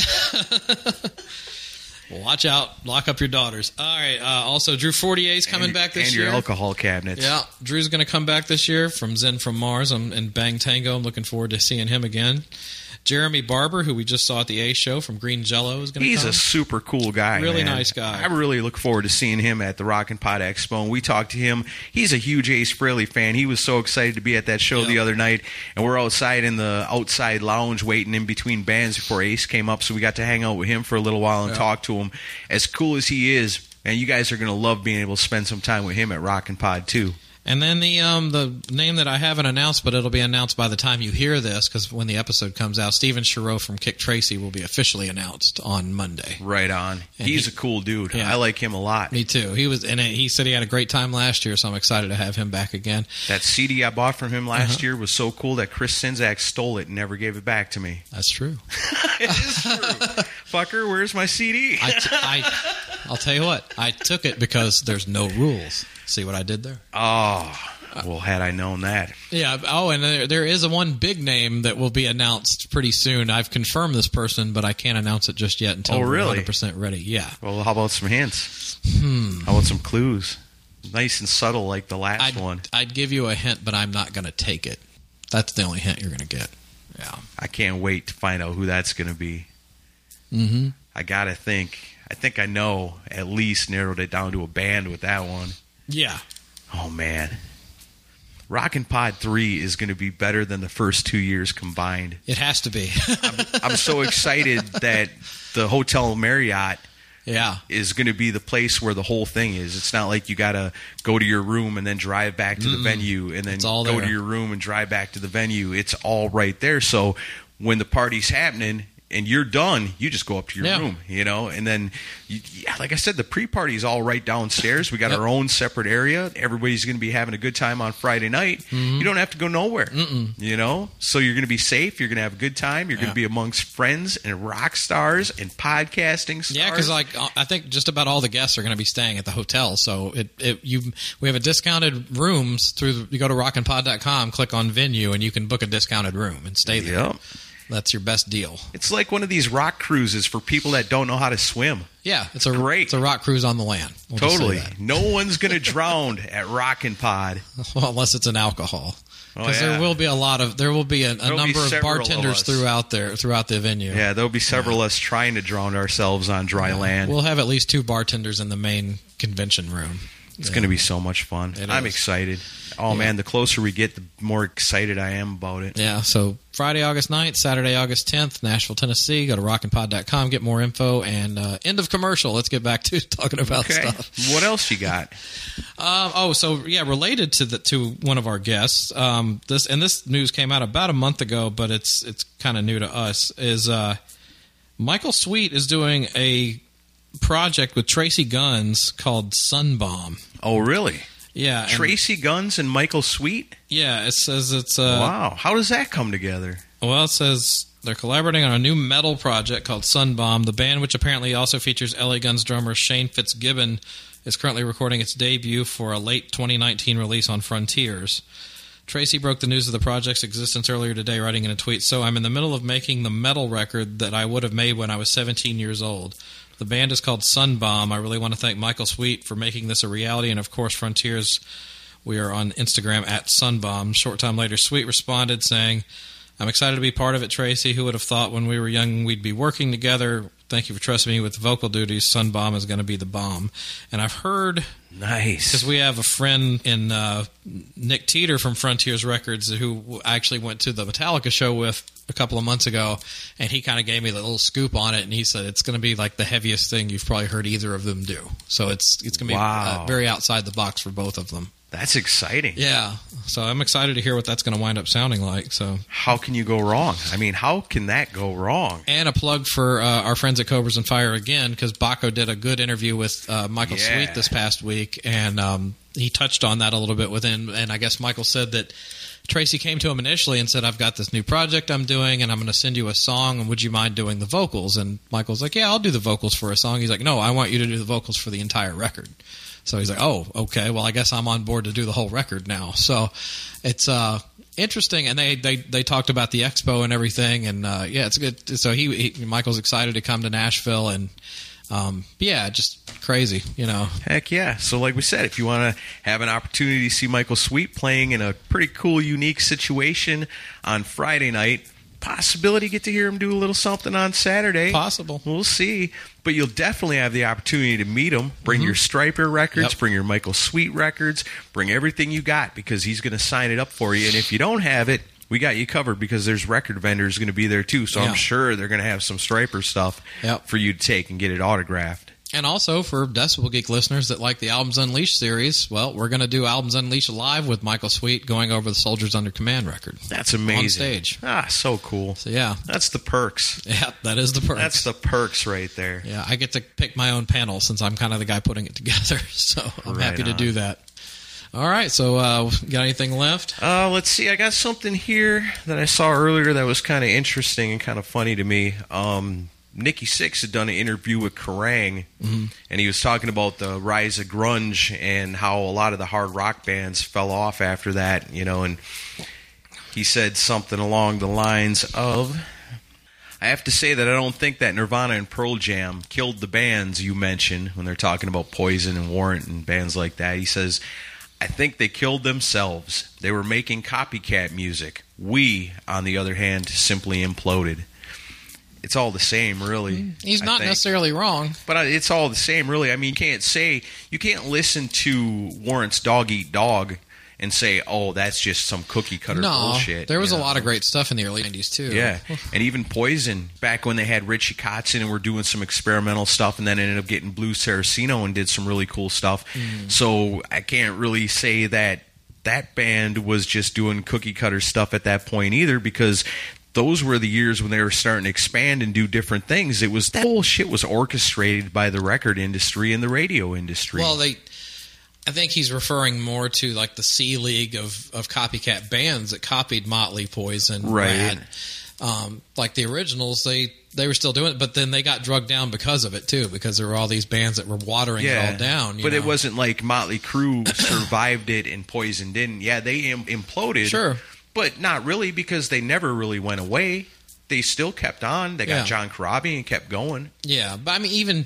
D: not. Watch out. Lock up your daughters. All right. Also, Drew Fortier is coming back this year.
C: And your alcohol cabinets.
D: Yeah. Drew's going to come back this year from Zen from Mars and Bang Tango. I'm looking forward to seeing him again. Jeremy Barber, who we just saw at the A Show from Green Jello, is going to come.
C: He's a super cool guy,
D: Really nice guy.
C: I really look forward to seeing him at the Rockin' Pod Expo. And we talked to him. He's a huge Ace Frehley fan. He was so excited to be at that show the other night. And we're outside in the outside lounge waiting in between bands before Ace came up. So we got to hang out with him for a little while and talk to him. As cool as he is, and you guys are going to love being able to spend some time with him at Rockin' Pod, too.
D: And then the name that I haven't announced, but it'll be announced by the time you hear this, because when the episode comes out, Steven Chirot from Kick Tracy will be officially announced on Monday.
C: Right on. He's a cool dude. Yeah. I like him a lot.
D: Me too. He said he had a great time last year, so I'm excited to have him back again.
C: That CD I bought from him last year was so cool that Chris Czynszak stole it and never gave it back to me.
D: That's true.
C: It is true. Fucker, where's my CD?
D: I'll tell you what. I took it because there's no rules. See what I did there?
C: Oh, well, had I known that.
D: Yeah. Oh, and there is one big name that will be announced pretty soon. I've confirmed this person, but I can't announce it just yet until we're 100% ready. Yeah.
C: Well, how about some hints? How about some clues? Nice and subtle like the last one.
D: I'd give you a hint, but I'm not going to take it. That's the only hint you're going to get. Yeah.
C: I can't wait to find out who that's going to be. I got to think. I think I know, at least narrowed it down to a band with that one.
D: Yeah.
C: Oh, man. Rockin' Pod 3 is going to be better than the first 2 years combined.
D: It has to be.
C: I'm so excited that the Hotel Marriott is going to be the place where the whole thing is. It's not like you got to go to your room and then drive back to the venue and then go to your room and drive back to the venue. It's all right there. So when the party's happening and you're done, you just go up to your room, and then, like I said, the pre-party is all right downstairs. We got our own separate area. Everybody's going to be having a good time on Friday night. You don't have to go nowhere, So you're going to be safe. You're going to have a good time. You're going to be amongst friends and rock stars and podcasting stars.
D: Yeah, because I think just about all the guests are going to be staying at the hotel. So we have a discounted rooms you go to rockinpod.com, click on venue, and you can book a discounted room and stay there.
C: Yep.
D: That's your best deal.
C: It's like one of these rock cruises for people that don't know how to swim.
D: Yeah, it's great. It's a rock cruise on the land.
C: We'll totally. No one's going to drown at Rockin' Pod.
D: Well, unless it's an alcohol. Because there will be a number of bartenders throughout the venue.
C: Yeah, there'll be several of us trying to drown ourselves on dry land.
D: We'll have at least 2 bartenders in the main convention room.
C: It's going to be so much fun. I'm excited. Oh, man, the closer we get, the more excited I am about it.
D: Yeah, so Friday, August 9th, Saturday, August 10th, Nashville, Tennessee. Go to rockinpod.com, get more info, and end of commercial. Let's get back to talking about stuff.
C: What else you got?
D: Related to one of our guests, this news came out about a month ago, but it's kind of new to us, is Michael Sweet is doing a project with Tracy Guns called Sunbomb.
C: Oh, really?
D: Yeah.
C: Tracy Guns and Michael Sweet?
D: Yeah, it says it's...
C: wow. How does that come together?
D: Well, it says they're collaborating on a new metal project called Sunbomb. The band, which apparently also features LA Guns drummer Shane Fitzgibbon, is currently recording its debut for a late 2019 release on Frontiers. Tracy broke the news of the project's existence earlier today, writing in a tweet, "So I'm in the middle of making the metal record that I would have made when I was 17 years old. The band is called Sunbomb. I really want to thank Michael Sweet for making this a reality, and of course Frontiers. We are on Instagram at Sunbomb." Short time later, Sweet responded saying, "I'm excited to be part of it, Tracy. Who would have thought when we were young we'd be working together? Thank you for trusting me with the vocal duties. Sunbomb is going to be the bomb." And I've heard...
C: Nice.
D: Because we have a friend in Nick Teeter from Frontiers Records who I actually went to the Metallica show with a couple of months ago, and he kind of gave me the little scoop on it, and he said it's going to be like the heaviest thing you've probably heard either of them do. So it's going to be very outside the box for both of them.
C: That's exciting.
D: Yeah. So I'm excited to hear what that's going to wind up sounding like. So
C: how can you go wrong? I mean, how can that go wrong?
D: And a plug for our friends at Cobras and Fire again, because Baco did a good interview with Michael Sweet this past week, and he touched on that a little bit within. And I guess Michael said that Tracy came to him initially and said, "I've got this new project I'm doing, and I'm going to send you a song, and would you mind doing the vocals?" And Michael's like, "Yeah, I'll do the vocals for a song." He's like, "No, I want you to do the vocals for the entire record." So he's like, "Oh, okay. Well, I guess I'm on board to do the whole record now." So it's interesting, and they talked about the expo and everything, and it's good. So Michael's excited to come to Nashville, and just crazy,
C: Heck yeah! So like we said, if you want to have an opportunity to see Michael Sweet playing in a pretty cool, unique situation on Friday night. Possibility get to hear him do a little something on Saturday.
D: Possible.
C: We'll see. But you'll definitely have the opportunity to meet him. Bring your Stryper records, bring your Michael Sweet records, bring everything you got, because he's going to sign it up for you. And if you don't have it, we got you covered, because there's record vendors going to be there too. So I'm sure they're going to have some Stryper stuff for you to take and get it autographed.
D: And also, for Decibel Geek listeners that like the Albums Unleashed series, well, we're going to do Albums Unleashed live with Michael Sweet going over the Soldiers Under Command record.
C: That's amazing.
D: On stage.
C: So cool.
D: So, yeah.
C: That's the perks.
D: Yeah, that is the perks.
C: That's the perks right there.
D: Yeah, I get to pick my own panel since I'm kind of the guy putting it together. So I'm happy to do that. All right, so got anything left?
C: Let's see. I got something here that I saw earlier that was kind of interesting and kind of funny to me. Nikki Sixx had done an interview with Kerrang, and he was talking about the rise of grunge and how a lot of the hard rock bands fell off after that, and he said something along the lines of, "I have to say that I don't think that Nirvana and Pearl Jam killed the bands you mentioned," when they're talking about Poison and Warrant and bands like that. He says, "I think they killed themselves. They were making copycat music. We, on the other hand, simply imploded." It's all the same, really.
D: He's not necessarily wrong.
C: But it's all the same, really. I mean, you can't listen to Warrant's Dog Eat Dog and say, oh, that's just some cookie cutter bullshit.
D: There was a lot of great stuff in the early 90s, too.
C: Yeah, and even Poison, back when they had Richie Kotzen and were doing some experimental stuff, and then ended up getting Blue Saraceno and did some really cool stuff. So I can't really say that band was just doing cookie cutter stuff at that point either, because those were the years when they were starting to expand and do different things. It was, that whole shit was orchestrated by the record industry and the radio industry.
D: Well, I think he's referring more to like the C League of copycat bands that copied Motley, Poison,
C: right?
D: Rat. Like the originals, they were still doing it, but then they got drugged down because of it too, because there were all these bands that were watering it all down.
C: But it wasn't like Motley Crue survived it and Poison didn't. Yeah, they imploded.
D: Sure.
C: But not really, because they never really went away. They still kept on. They got John Corabi and kept going.
D: Yeah, but I mean, even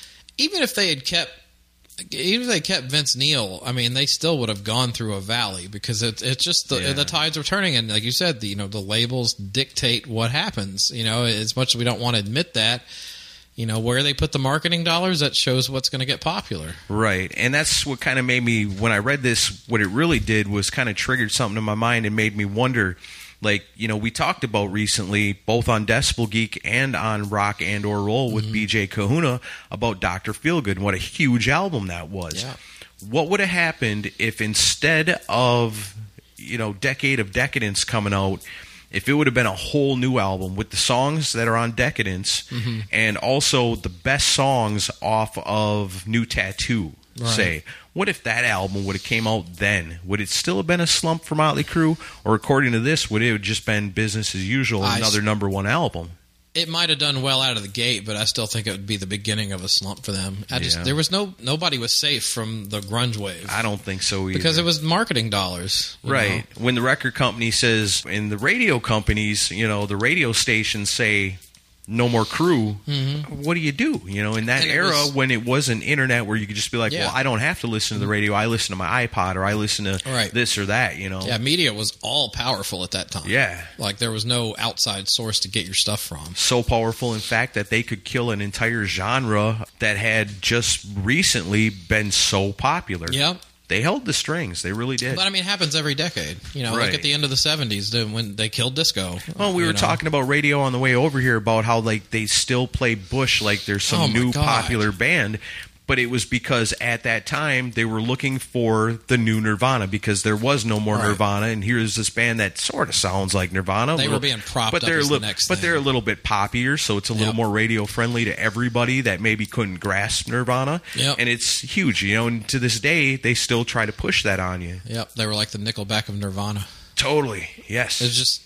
D: if they had kept, even if they kept Vince Neil, I mean, they still would have gone through a valley, because it's just the tides are turning, and like you said, the labels dictate what happens. As much as we don't want to admit that. Where they put the marketing dollars, that shows what's going to get popular.
C: Right. And that's what kind of made me, when I read this, what it really did was kind of triggered something in my mind and made me wonder, like, we talked about recently, both on Decibel Geek and on Rock and or Roll with BJ Kahuna, about Dr. Feelgood and what a huge album that was.
D: Yeah.
C: What would have happened if instead of, Decade of Decadence coming out, if it would have been a whole new album with the songs that are on Decadence and also the best songs off of New Tattoo, say, what if that album would have came out then? Would it still have been a slump for Motley Crue? Or according to this, would it have just been business as usual, another number one album?
D: It might have done well out of the gate, but I still think it would be the beginning of a slump for them. There was nobody was safe from the grunge wave.
C: I don't think so either.
D: Because it was marketing dollars.
C: Right. When the record company says, and the radio companies, the radio stations say, no more Crue, what do you do? In that era when it wasn't internet where you could just be like, well, I don't have to listen to the radio. I listen to my iPod or I listen to this or that,
D: Yeah, media was all powerful at that time.
C: Yeah.
D: Like there was no outside source to get your stuff from.
C: So powerful, in fact, that they could kill an entire genre that had just recently been so popular.
D: Yep.
C: They held the strings. They really did.
D: But, I mean, it happens every decade. Like at the end of the 70s when they killed disco.
C: Well, we were talking about radio on the way over here about how, like, they still play Bush like there's some new popular band. But it was because at that time they were looking for the new Nirvana, because there was no more Nirvana, and here's this band that sort of sounds like Nirvana.
D: They were being propped up as the next thing.
C: But they're a little bit poppier, so it's a little more radio friendly to everybody that maybe couldn't grasp Nirvana.
D: Yep.
C: And it's huge, and to this day they still try to push that on you.
D: Yep, they were like the Nickelback of Nirvana.
C: Totally, yes.
D: It's just...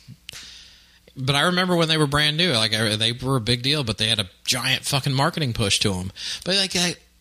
D: But I remember when they were brand new, like they were a big deal, but they had a giant fucking marketing push to them. But like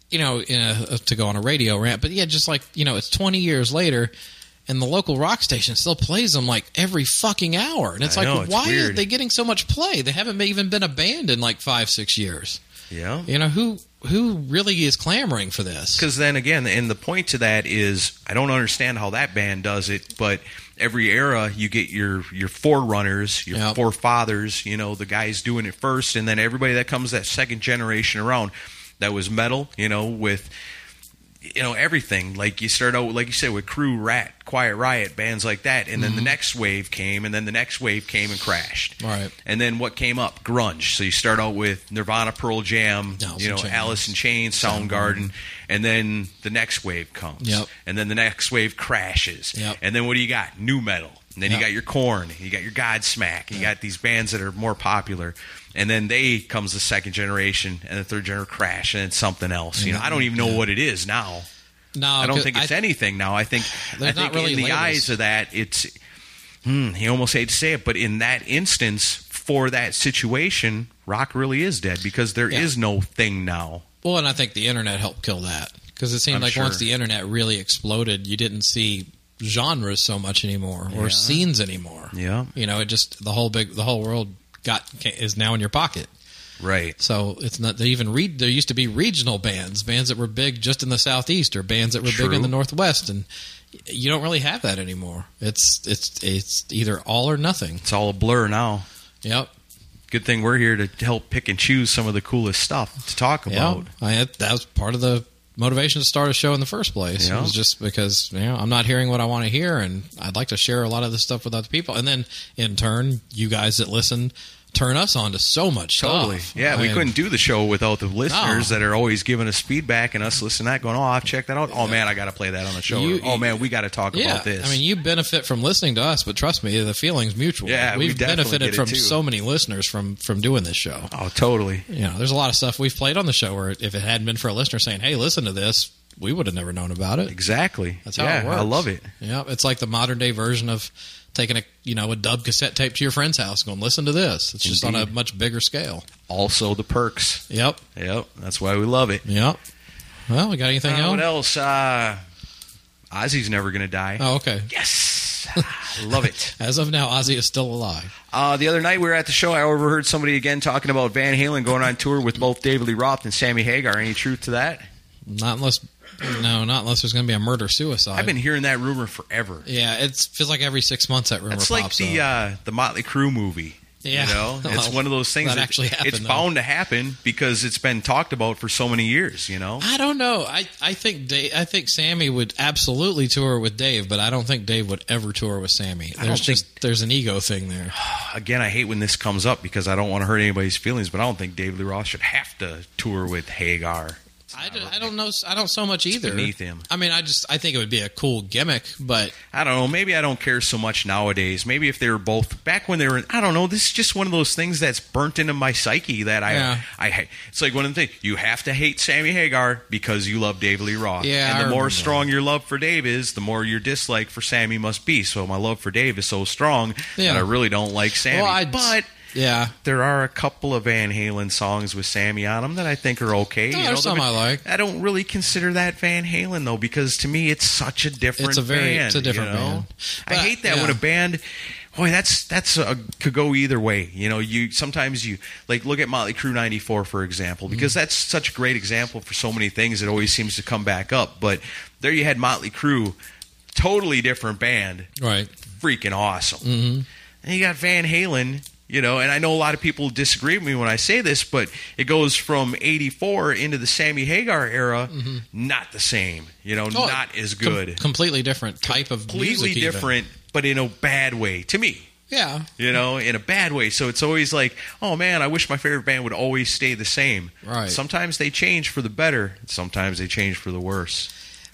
D: to go on a radio rant, but just like, it's 20 years later and the local rock station still plays them like every fucking hour. And it's why are they getting so much play? They haven't even been a band in like 5-6 years.
C: Yeah.
D: Who really is clamoring for this?
C: Because then again, and the point to that is, I don't understand how that band does it, but every era you get your forerunners, your forefathers, the guys doing it first, and then everybody that comes that second generation around. That was metal, with, everything. Like you start out, like you said, with Crue, Rat, Quiet Riot, bands like that. And then the next wave came, and then the next wave came and crashed.
D: Right.
C: And then what came up? Grunge. So you start out with Nirvana, Pearl Jam, Alice in Chains, Soundgarden. And then the next wave comes.
D: Yep.
C: And then the next wave crashes.
D: Yep.
C: And then what do you got? New metal. And then you got your Korn. You got your Godsmack. You got these bands that are more popular. And then comes the second generation, and the third generation crash, and it's something else. I don't even know what it is now.
D: No,
C: I don't think it's anything now. I think
D: not really
C: in the
D: labels.
C: eyes of that, it's you almost hate to say it, but in that instance, for that situation, rock really is dead, because there is no thing now.
D: Well, and I think the internet helped kill that, because it seemed once the internet really exploded, you didn't see genres so much anymore or scenes anymore.
C: Yeah,
D: it just the whole world is now in your pocket.
C: Right.
D: So it's not there used to be regional bands that were big just in the Southeast, or bands that were big in the Northwest, and you don't really have that anymore. It's either all or nothing.
C: It's all a blur now.
D: Yep.
C: Good thing we're here to help pick and choose some of the coolest stuff to talk about.
D: That was part of the motivation to start a show in the first place.
C: Yeah.
D: It was just because I'm not hearing what I want to hear, and I'd like to share a lot of this stuff with other people. And then, in turn, you guys that listen turn us on to so much
C: Totally.
D: stuff.
C: Yeah, we couldn't do the show without the listeners that are always giving us feedback and us listening to that, going, oh, I've checked that out. Oh, man, I got to play that on the show. Oh, man, we got to talk about this.
D: I mean, you benefit from listening to us, but trust me, the feeling's mutual.
C: Yeah,
D: we've benefited from so many listeners from doing this show.
C: Oh, totally.
D: There's a lot of stuff we've played on the show where if it hadn't been for a listener saying, hey, listen to this, we would have never known about it.
C: Exactly.
D: That's how it works.
C: I love it.
D: Yeah, it's like the modern day version of taking a dub cassette tape to your friend's house, going, listen to this. It's just on a much bigger scale.
C: Also the perks.
D: Yep.
C: That's why we love it.
D: Yep. Well, we got anything else?
C: What else? Ozzy's never going to die.
D: Oh, okay.
C: Yes. Love it.
D: As of now, Ozzy is still alive.
C: The other night we were at the show, I overheard somebody again talking about Van Halen going on tour with both David Lee Roth and Sammy Hagar. Any truth to that?
D: Not unless there's going to be a murder-suicide.
C: I've been hearing that rumor forever.
D: Yeah, it feels like every 6 months that rumor pops up.
C: It's like the Motley Crue movie.
D: Yeah.
C: It's one of those things
D: that actually happened.
C: It's bound to happen because it's been talked about for so many years,
D: I don't know. I think Sammy would absolutely tour with Dave, but I don't think Dave would ever tour with Sammy. There's an ego thing there.
C: Again, I hate when this comes up because I don't want to hurt anybody's feelings, but I don't think David Lee Roth should have to tour with Hagar.
D: I don't know. I don't so much either.
C: It's beneath him.
D: I mean, I think it would be a cool gimmick, but
C: I don't know. Maybe I don't care so much nowadays. Maybe if they were both back when they were, I don't know. This is just one of those things that's burnt into my psyche that I hate. It's like one of the things you have to hate Sammy Hagar because you love David Lee Roth.
D: Yeah,
C: and the more strong your love for Dave is, the more your dislike for Sammy must be. So my love for Dave is so strong that I really don't like Sammy.
D: Well, yeah,
C: there are a couple of Van Halen songs with Sammy on them that I think are okay.
D: There's some I like.
C: I don't really consider that Van Halen though, because to me it's such a different band.
D: It's a different band.
C: I hate that when a band. Boy, that's could go either way. You sometimes like look at Motley Crue '94 for example, because that's such a great example for so many things. It always seems to come back up. But there you had Motley Crue, totally different band,
D: right?
C: Freaking awesome. And you got Van Halen. And I know a lot of people disagree with me when I say this, but it goes from '84 into the Sammy Hagar era, not the same. Not as good.
D: Completely different type of music.
C: Completely different, but in a bad way to me.
D: Yeah.
C: In a bad way. So it's always like, oh man, I wish my favorite band would always stay the same.
D: Right.
C: Sometimes they change for the better. Sometimes they change for the worse.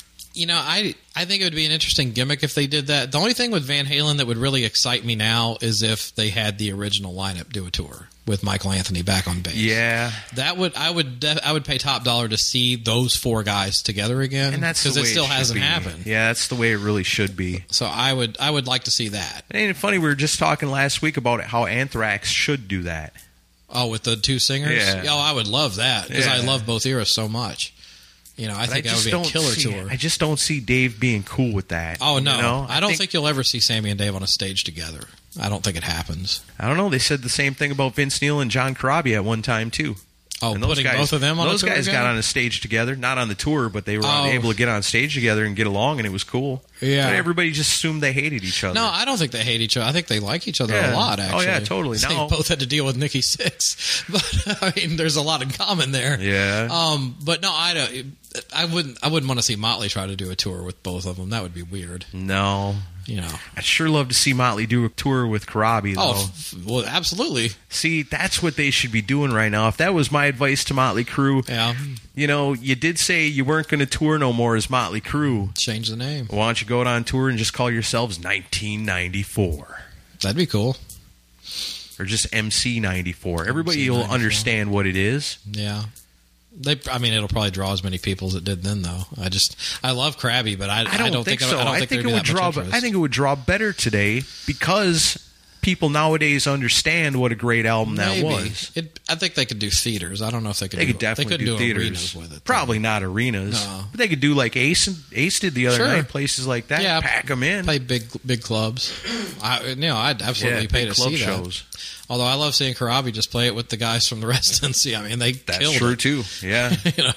D: I think it would be an interesting gimmick if they did that. The only thing with Van Halen that would really excite me now is if they had the original lineup do a tour with Michael Anthony back on bass.
C: Yeah,
D: I would pay top dollar to see those four guys together again,
C: and that's
D: because it still hasn't happened.
C: Yeah, that's the way it really should be.
D: So I would like to see that.
C: Ain't it funny? We were just talking last week about how Anthrax should do that.
D: Oh, with the two singers?
C: Yeah.
D: Oh, I would love that because I love both eras so much. I think that would be a killer tour.
C: I just don't see Dave being cool with that.
D: Oh, no. I don't think you'll ever see Sammy and Dave on a stage together. I don't think it happens.
C: I don't know. They said the same thing about Vince Neil and John Corabi at one time, too.
D: Oh, putting both of them on a tour together?
C: Those guys got on a stage together. Not on the tour, but they were able to get on stage together and get along, and it was cool.
D: Yeah.
C: But everybody just assumed they hated each other.
D: No, I don't think they hate each other. I think they like each other a lot, actually.
C: Oh, yeah, totally.
D: They both had to deal with Nikki Sixx. But, there's a lot in common there.
C: Yeah.
D: But, no, I wouldn't want to see Motley try to do a tour with both of them. That would be weird.
C: No. I'd sure love to see Motley do a tour with Corabi, though.
D: Oh, well, absolutely.
C: See, that's what they should be doing right now. If that was my advice to Motley Crue, you did say you weren't going to tour no more as Motley Crue.
D: Change the name.
C: Why don't you go on tour and just call yourselves 1994?
D: That'd be cool.
C: Or just MC94. Everybody will understand what it is.
D: Yeah. It'll probably draw as many people as it did then, though. I love Krabby, but I don't think so. I think
C: it would draw better today because people nowadays understand what a great album that was.
D: I think they could do theaters. I don't know if they could.
C: They could definitely do theaters.
D: Arenas with it.
C: Probably not arenas.
D: No.
C: But they could do like Ace did the other night. Places like that.
D: Yeah,
C: pack them in.
D: Play big clubs. I'd absolutely pay to see
C: shows.
D: That. Although I love seeing Corabi just play it with the guys from the Residency. That's killed
C: true
D: it.
C: too. Yeah.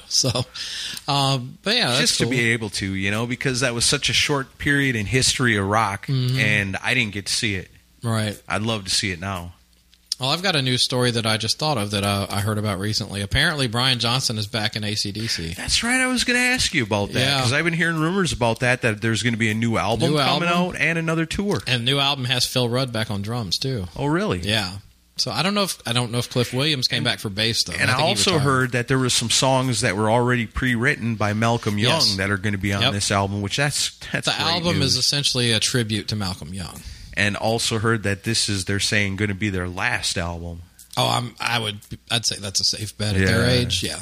D: But yeah, that's
C: just
D: cool.
C: To be able to, because that was such a short period in history of rock, and I didn't get to see it.
D: Right.
C: I'd love to see it now.
D: Well, I've got a news story that I just thought of that I heard about recently. Apparently, Brian Johnson is back in AC/DC.
C: That's right. I was going to ask you about that because I've been hearing rumors about that there's going to be a new album coming out and another tour.
D: And the new album has Phil Rudd back on drums too.
C: Oh, really?
D: Yeah. So I don't know if Cliff Williams came back for bass though.
C: And I also heard that there were some songs that were already pre-written by Malcolm Young that are going to be on this album, which that's
D: the album is essentially a tribute to Malcolm Young.
C: And also heard that they're saying going to be their last album.
D: Oh, I'd say that's a safe bet at their age. Yeah.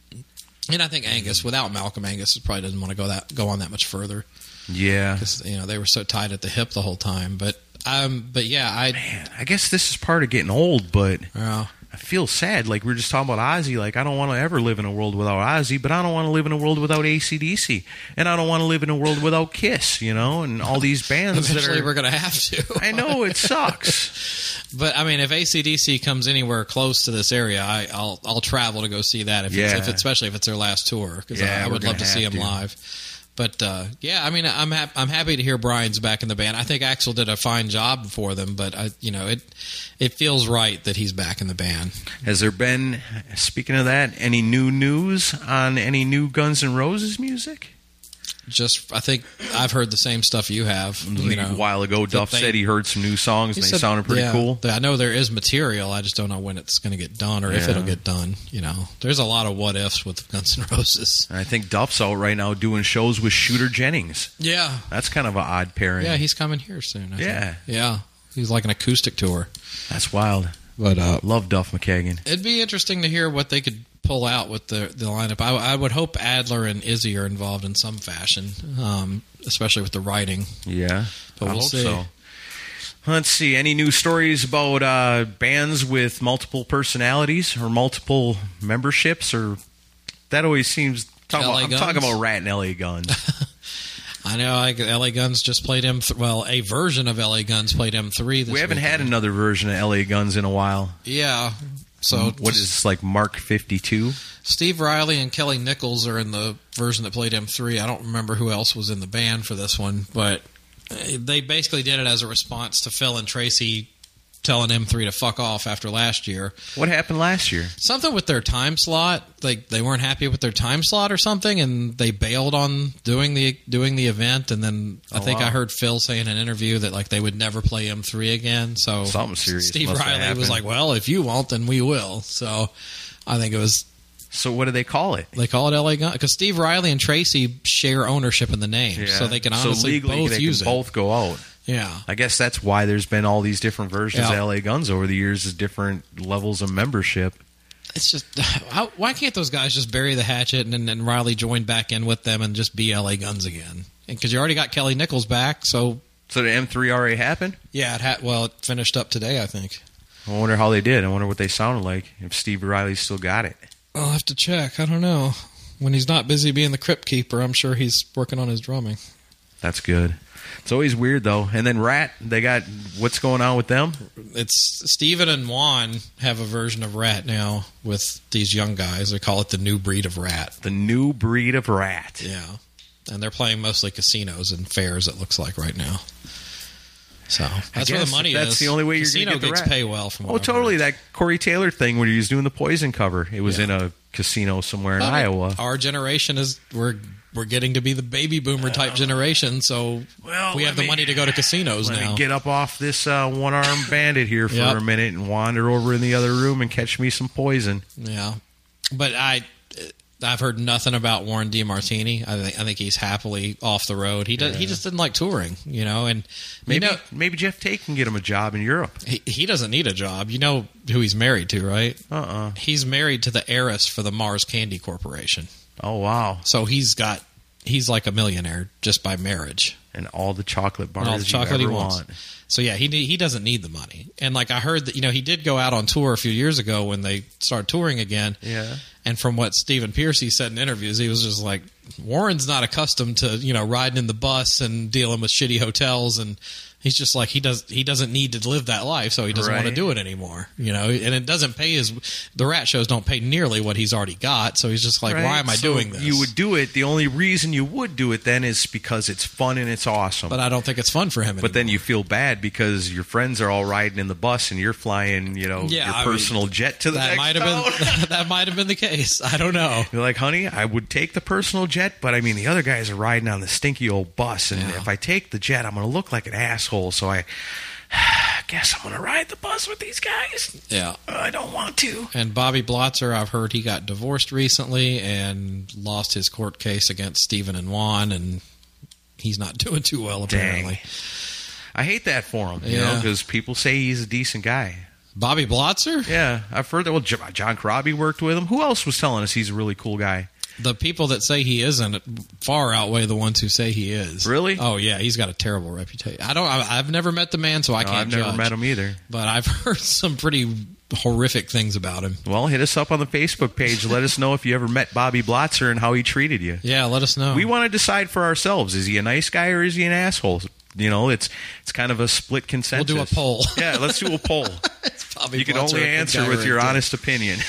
D: And I think Angus, without Malcolm, Angus probably doesn't want to go on that much further.
C: Yeah.
D: Because they were so tied at the hip the whole time. But yeah,
C: I guess this is part of getting old, but I feel sad. Like we were just talking about Ozzy. Like I don't want to ever live in a world without Ozzy, but I don't want to live in a world without AC/DC, and I don't want to live in a world without Kiss. And all these bands.
D: Eventually, we're going to have to.
C: I know it sucks.
D: But I mean, if AC/DC comes anywhere close to this area, I'll travel to go see that. Especially if it's their last tour, because I would love to see them live. But I mean, I'm happy to hear Brian's back in the band. I think Axl did a fine job for them, but it feels right that he's back in the band.
C: Has there been, speaking of that, any new news on any new Guns N' Roses music?
D: I think I've heard the same stuff you have.
C: A while ago, Duff said he heard some new songs and they sounded pretty cool.
D: I know there is material. I just don't know when it's going to get done or if it'll get done. There's a lot of what ifs with Guns N' Roses.
C: And I think Duff's out right now doing shows with Shooter Jennings.
D: Yeah,
C: that's kind of an odd pairing.
D: Yeah, he's coming here soon. I think. Yeah, he's like an acoustic tour.
C: That's wild.
D: But
C: love Duff McKagan.
D: It'd be interesting to hear what they could pull out with the lineup. I would hope Adler and Izzy are involved in some fashion, especially with the writing.
C: Yeah,
D: but we'll see.
C: So. Let's see. Any news stories about bands with multiple personalities or multiple memberships? Or that always seems. I'm talking about Rat and LA Guns.
D: I know. LA Guns just played a version of LA Guns played M3 this
C: We haven't
D: weekend.
C: had another version of LA Guns in a while.
D: Yeah. So
C: what is this, like Mark 52?
D: Steve Riley and Kelly Nichols are in the version that played M3. I don't remember who else was in the band for this one, but they basically did it as a response to Phil and Tracy telling M3 to fuck off after last year.
C: What happened last year?
D: Something with their time slot. They weren't happy with their time slot or something, and they bailed on doing the event. And then I I heard Phil say in an interview that they would never play M3 again. So
C: something serious.
D: Steve Riley was like, "Well, if you won't, then we will." So I think it was.
C: So what do they call it?
D: They call it LA Gun because Steve Riley and Tracy share ownership in the name, so they can honestly
C: legally,
D: both use it.
C: Both go out.
D: Yeah,
C: I guess that's why there's been all these different versions of LA Guns over the years, is different levels of membership.
D: It's just why can't those guys just bury the hatchet and then Riley join back in with them and just be LA Guns again? Because you already got Kelly Nichols back, so
C: the M3 already happened?
D: Yeah, it finished up today, I think.
C: I wonder how they did. I wonder what they sounded like. If Steve Riley still got it.
D: I'll have to check. I don't know. When he's not busy being the crypt keeper, I'm sure he's working on his drumming.
C: That's good. It's always weird, though. And then Rat, they got... What's going on with them?
D: It's Steven and Juan have a version of Rat now with these young guys. They call it the new breed of Rat.
C: The new breed of Rat.
D: Yeah. And they're playing mostly casinos and fairs, it looks like, right now. So that's where the money is.
C: That's the only way
D: Casino
C: you're going to get the
D: gigs pay well from what
C: totally. That Corey Taylor thing when he was doing the Poison cover. It was in a casino somewhere in Iowa.
D: Our generation we're getting to be the baby boomer type generation, so we have the money to go to casinos now.
C: Let me get up off this one-armed bandit here for a minute and wander over in the other room and catch me some poison.
D: Yeah. But I've heard nothing about Warren DeMartini. I think he's happily off the road. He just didn't like touring, and
C: maybe Jeff Tate can get him a job in Europe.
D: He doesn't need a job. You know who he's married to, right? He's married to the heiress for the Mars Candy Corporation.
C: Oh wow!
D: So he's like a millionaire just by marriage,
C: and all the chocolate bars
D: and all the chocolate
C: you ever
D: he wants.
C: Want.
D: So yeah, he doesn't need the money. And I heard that he did go out on tour a few years ago when they started touring again.
C: Yeah.
D: And from what Stephen Pearcy said in interviews, he was just like, Warren's not accustomed to riding in the bus and dealing with shitty hotels and He's just like he doesn't need to live that life, so he doesn't want to do it anymore. And it doesn't pay the rat shows don't pay nearly what he's already got, so he's just like, why am I doing this?
C: You would do it. The only reason you would do it then is because it's fun and it's awesome.
D: But I don't think it's fun for him anymore.
C: But then you feel bad because your friends are all riding in the bus and you're flying, your personal jet to the next town.
D: That might have been the case. I don't know.
C: You're like, honey, I would take the personal jet, but I mean, the other guys are riding on the stinky old bus, and if I take the jet, I'm going to look like an asshole, so I guess I'm going to ride the bus with these guys.
D: Yeah.
C: I don't want to.
D: And Bobby Blotzer, I've heard he got divorced recently and lost his court case against Stephen and Juan, and he's not doing too well, apparently.
C: Dang. I hate that for him, because people say he's a decent guy.
D: Bobby Blotzer?
C: Yeah, I've heard that. Well, John Corabi worked with him. Who else was telling us he's a really cool guy?
D: The people that say he isn't far outweigh the ones who say he is.
C: Really?
D: Oh yeah, he's got a terrible reputation. I've never met the man, so I can't judge.
C: I've never met him either.
D: But I've heard some pretty horrific things about him.
C: Well, hit us up on the Facebook page. Let us know if you ever met Bobby Blotzer and how he treated you.
D: Yeah, let us know.
C: We want to decide for ourselves. Is he a nice guy or is he an asshole? It's kind of a split consensus.
D: We'll do a poll.
C: Yeah, let's do a poll. You can only answer with your honest opinion.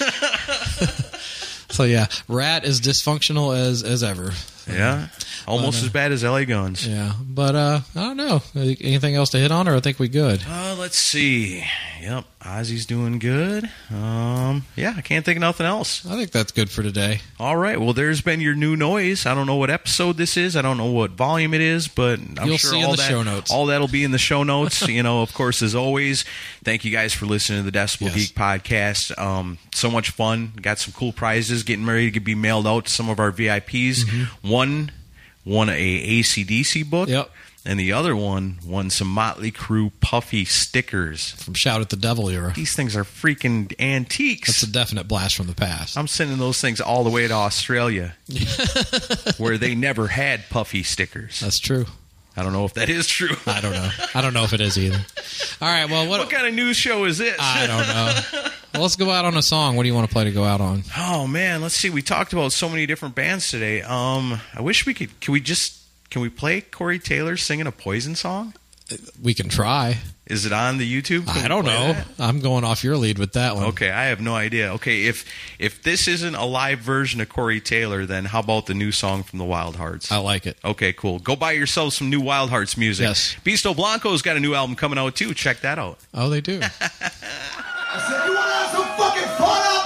D: So yeah, Rat is dysfunctional as ever.
C: Yeah, almost as bad as LA Guns.
D: Yeah, but I don't know. Anything else to hit on, or I think we good?
C: Let's see. Yep, Ozzy's doing good. Yeah, I can't think of nothing else.
D: I think that's good for today.
C: All right. Well, there's been your new noise. I don't know what episode this is. I don't know what volume it is, but
D: You'll sure see all in the show notes.
C: All that'll be in the show notes. Of course, as always, thank you guys for listening to the Decibel Geek podcast. So much fun. Got some cool prizes getting ready to be mailed out to some of our VIPs.
D: Mm-hmm.
C: One won a AC/DC book.
D: Yep.
C: And the other one won some Motley Crue puffy stickers.
D: From Shout at the Devil era.
C: These things are freaking antiques.
D: That's a definite blast from the past.
C: I'm sending those things all the way to Australia, where they never had puffy stickers.
D: That's true.
C: I don't know if that is true.
D: I don't know. I don't know if it is either. All right, well, what
C: kind of news show is this?
D: I don't know. Well, let's go out on a song. What do you want to play to go out on?
C: Oh, man, let's see. We talked about so many different bands today. I wish we could... Can we play Corey Taylor singing a Poison song?
D: We can try.
C: Is it on the YouTube?
D: I don't know. That? I'm going off your lead with that one.
C: Okay, I have no idea. Okay, if this isn't a live version of Corey Taylor, then how about the new song from the Wild Hearts?
D: I like it.
C: Okay, cool. Go buy yourself some new Wild Hearts music.
D: Yes.
C: Beasto Blanco's got a new album coming out, too. Check that out.
D: Oh, they do.
E: I said, you want to have some fucking fun out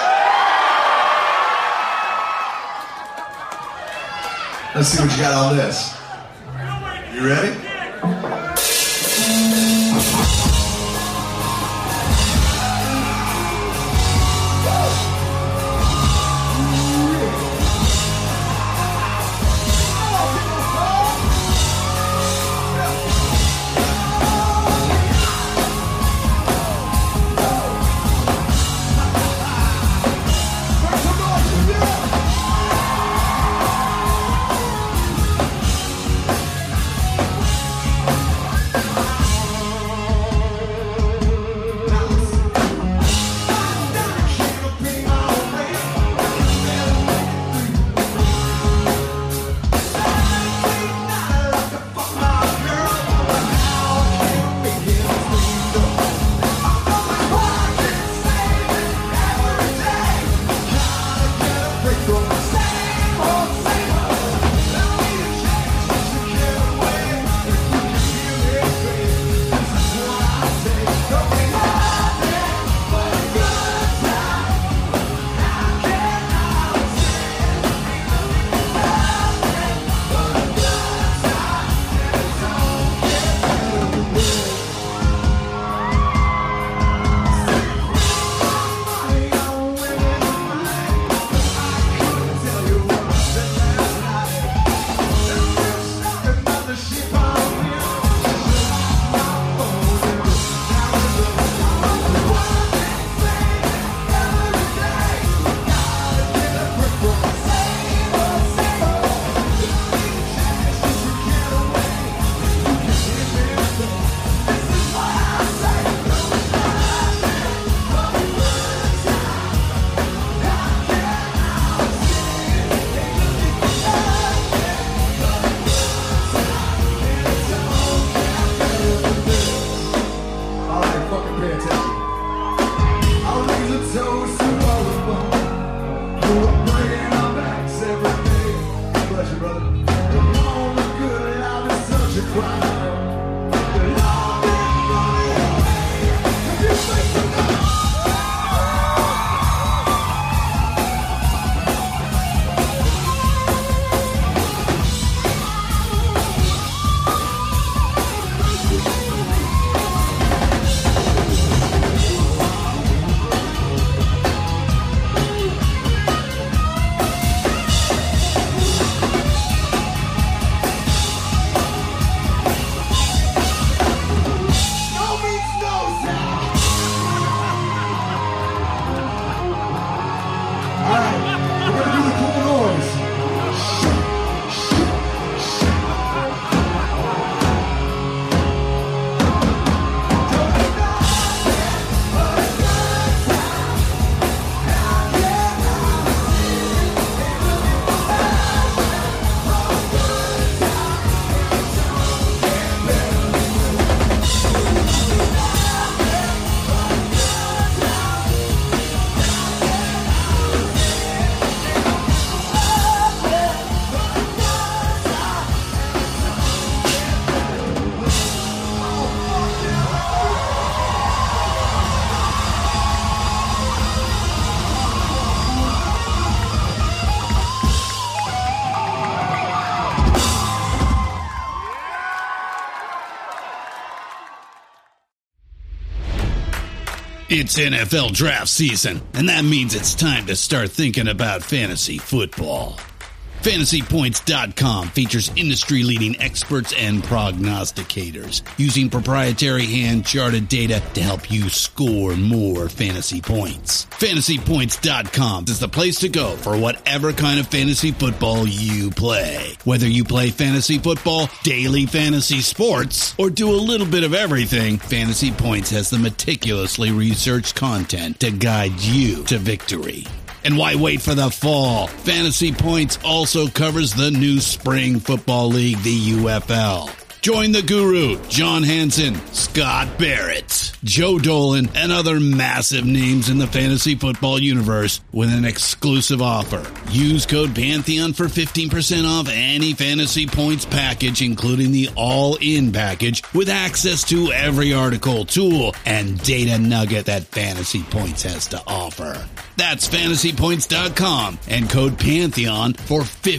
E: there? Let's see what you got on this. You ready?
F: It's NFL draft season, and that means it's time to start thinking about fantasy football. FantasyPoints.com features industry-leading experts and prognosticators using proprietary hand-charted data to help you score more fantasy points. FantasyPoints.com is the place to go for whatever kind of fantasy football you play. Whether you play fantasy football, daily fantasy sports, or do a little bit of everything, Fantasy Points has the meticulously researched content to guide you to victory. And why wait for the fall? Fantasy Points also covers the new spring football league, the UFL. Join the guru, John Hansen, Scott Barrett, Joe Dolan, and other massive names in the fantasy football universe with an exclusive offer. Use code Pantheon for 15% off any Fantasy Points package, including the all-in package, with access to every article, tool, and data nugget that Fantasy Points has to offer. That's FantasyPoints.com and code Pantheon for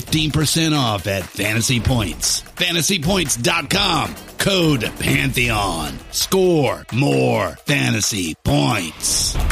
F: 15% off at Fantasy Points. FantasyPoints.com, code Pantheon. Score more fantasy points.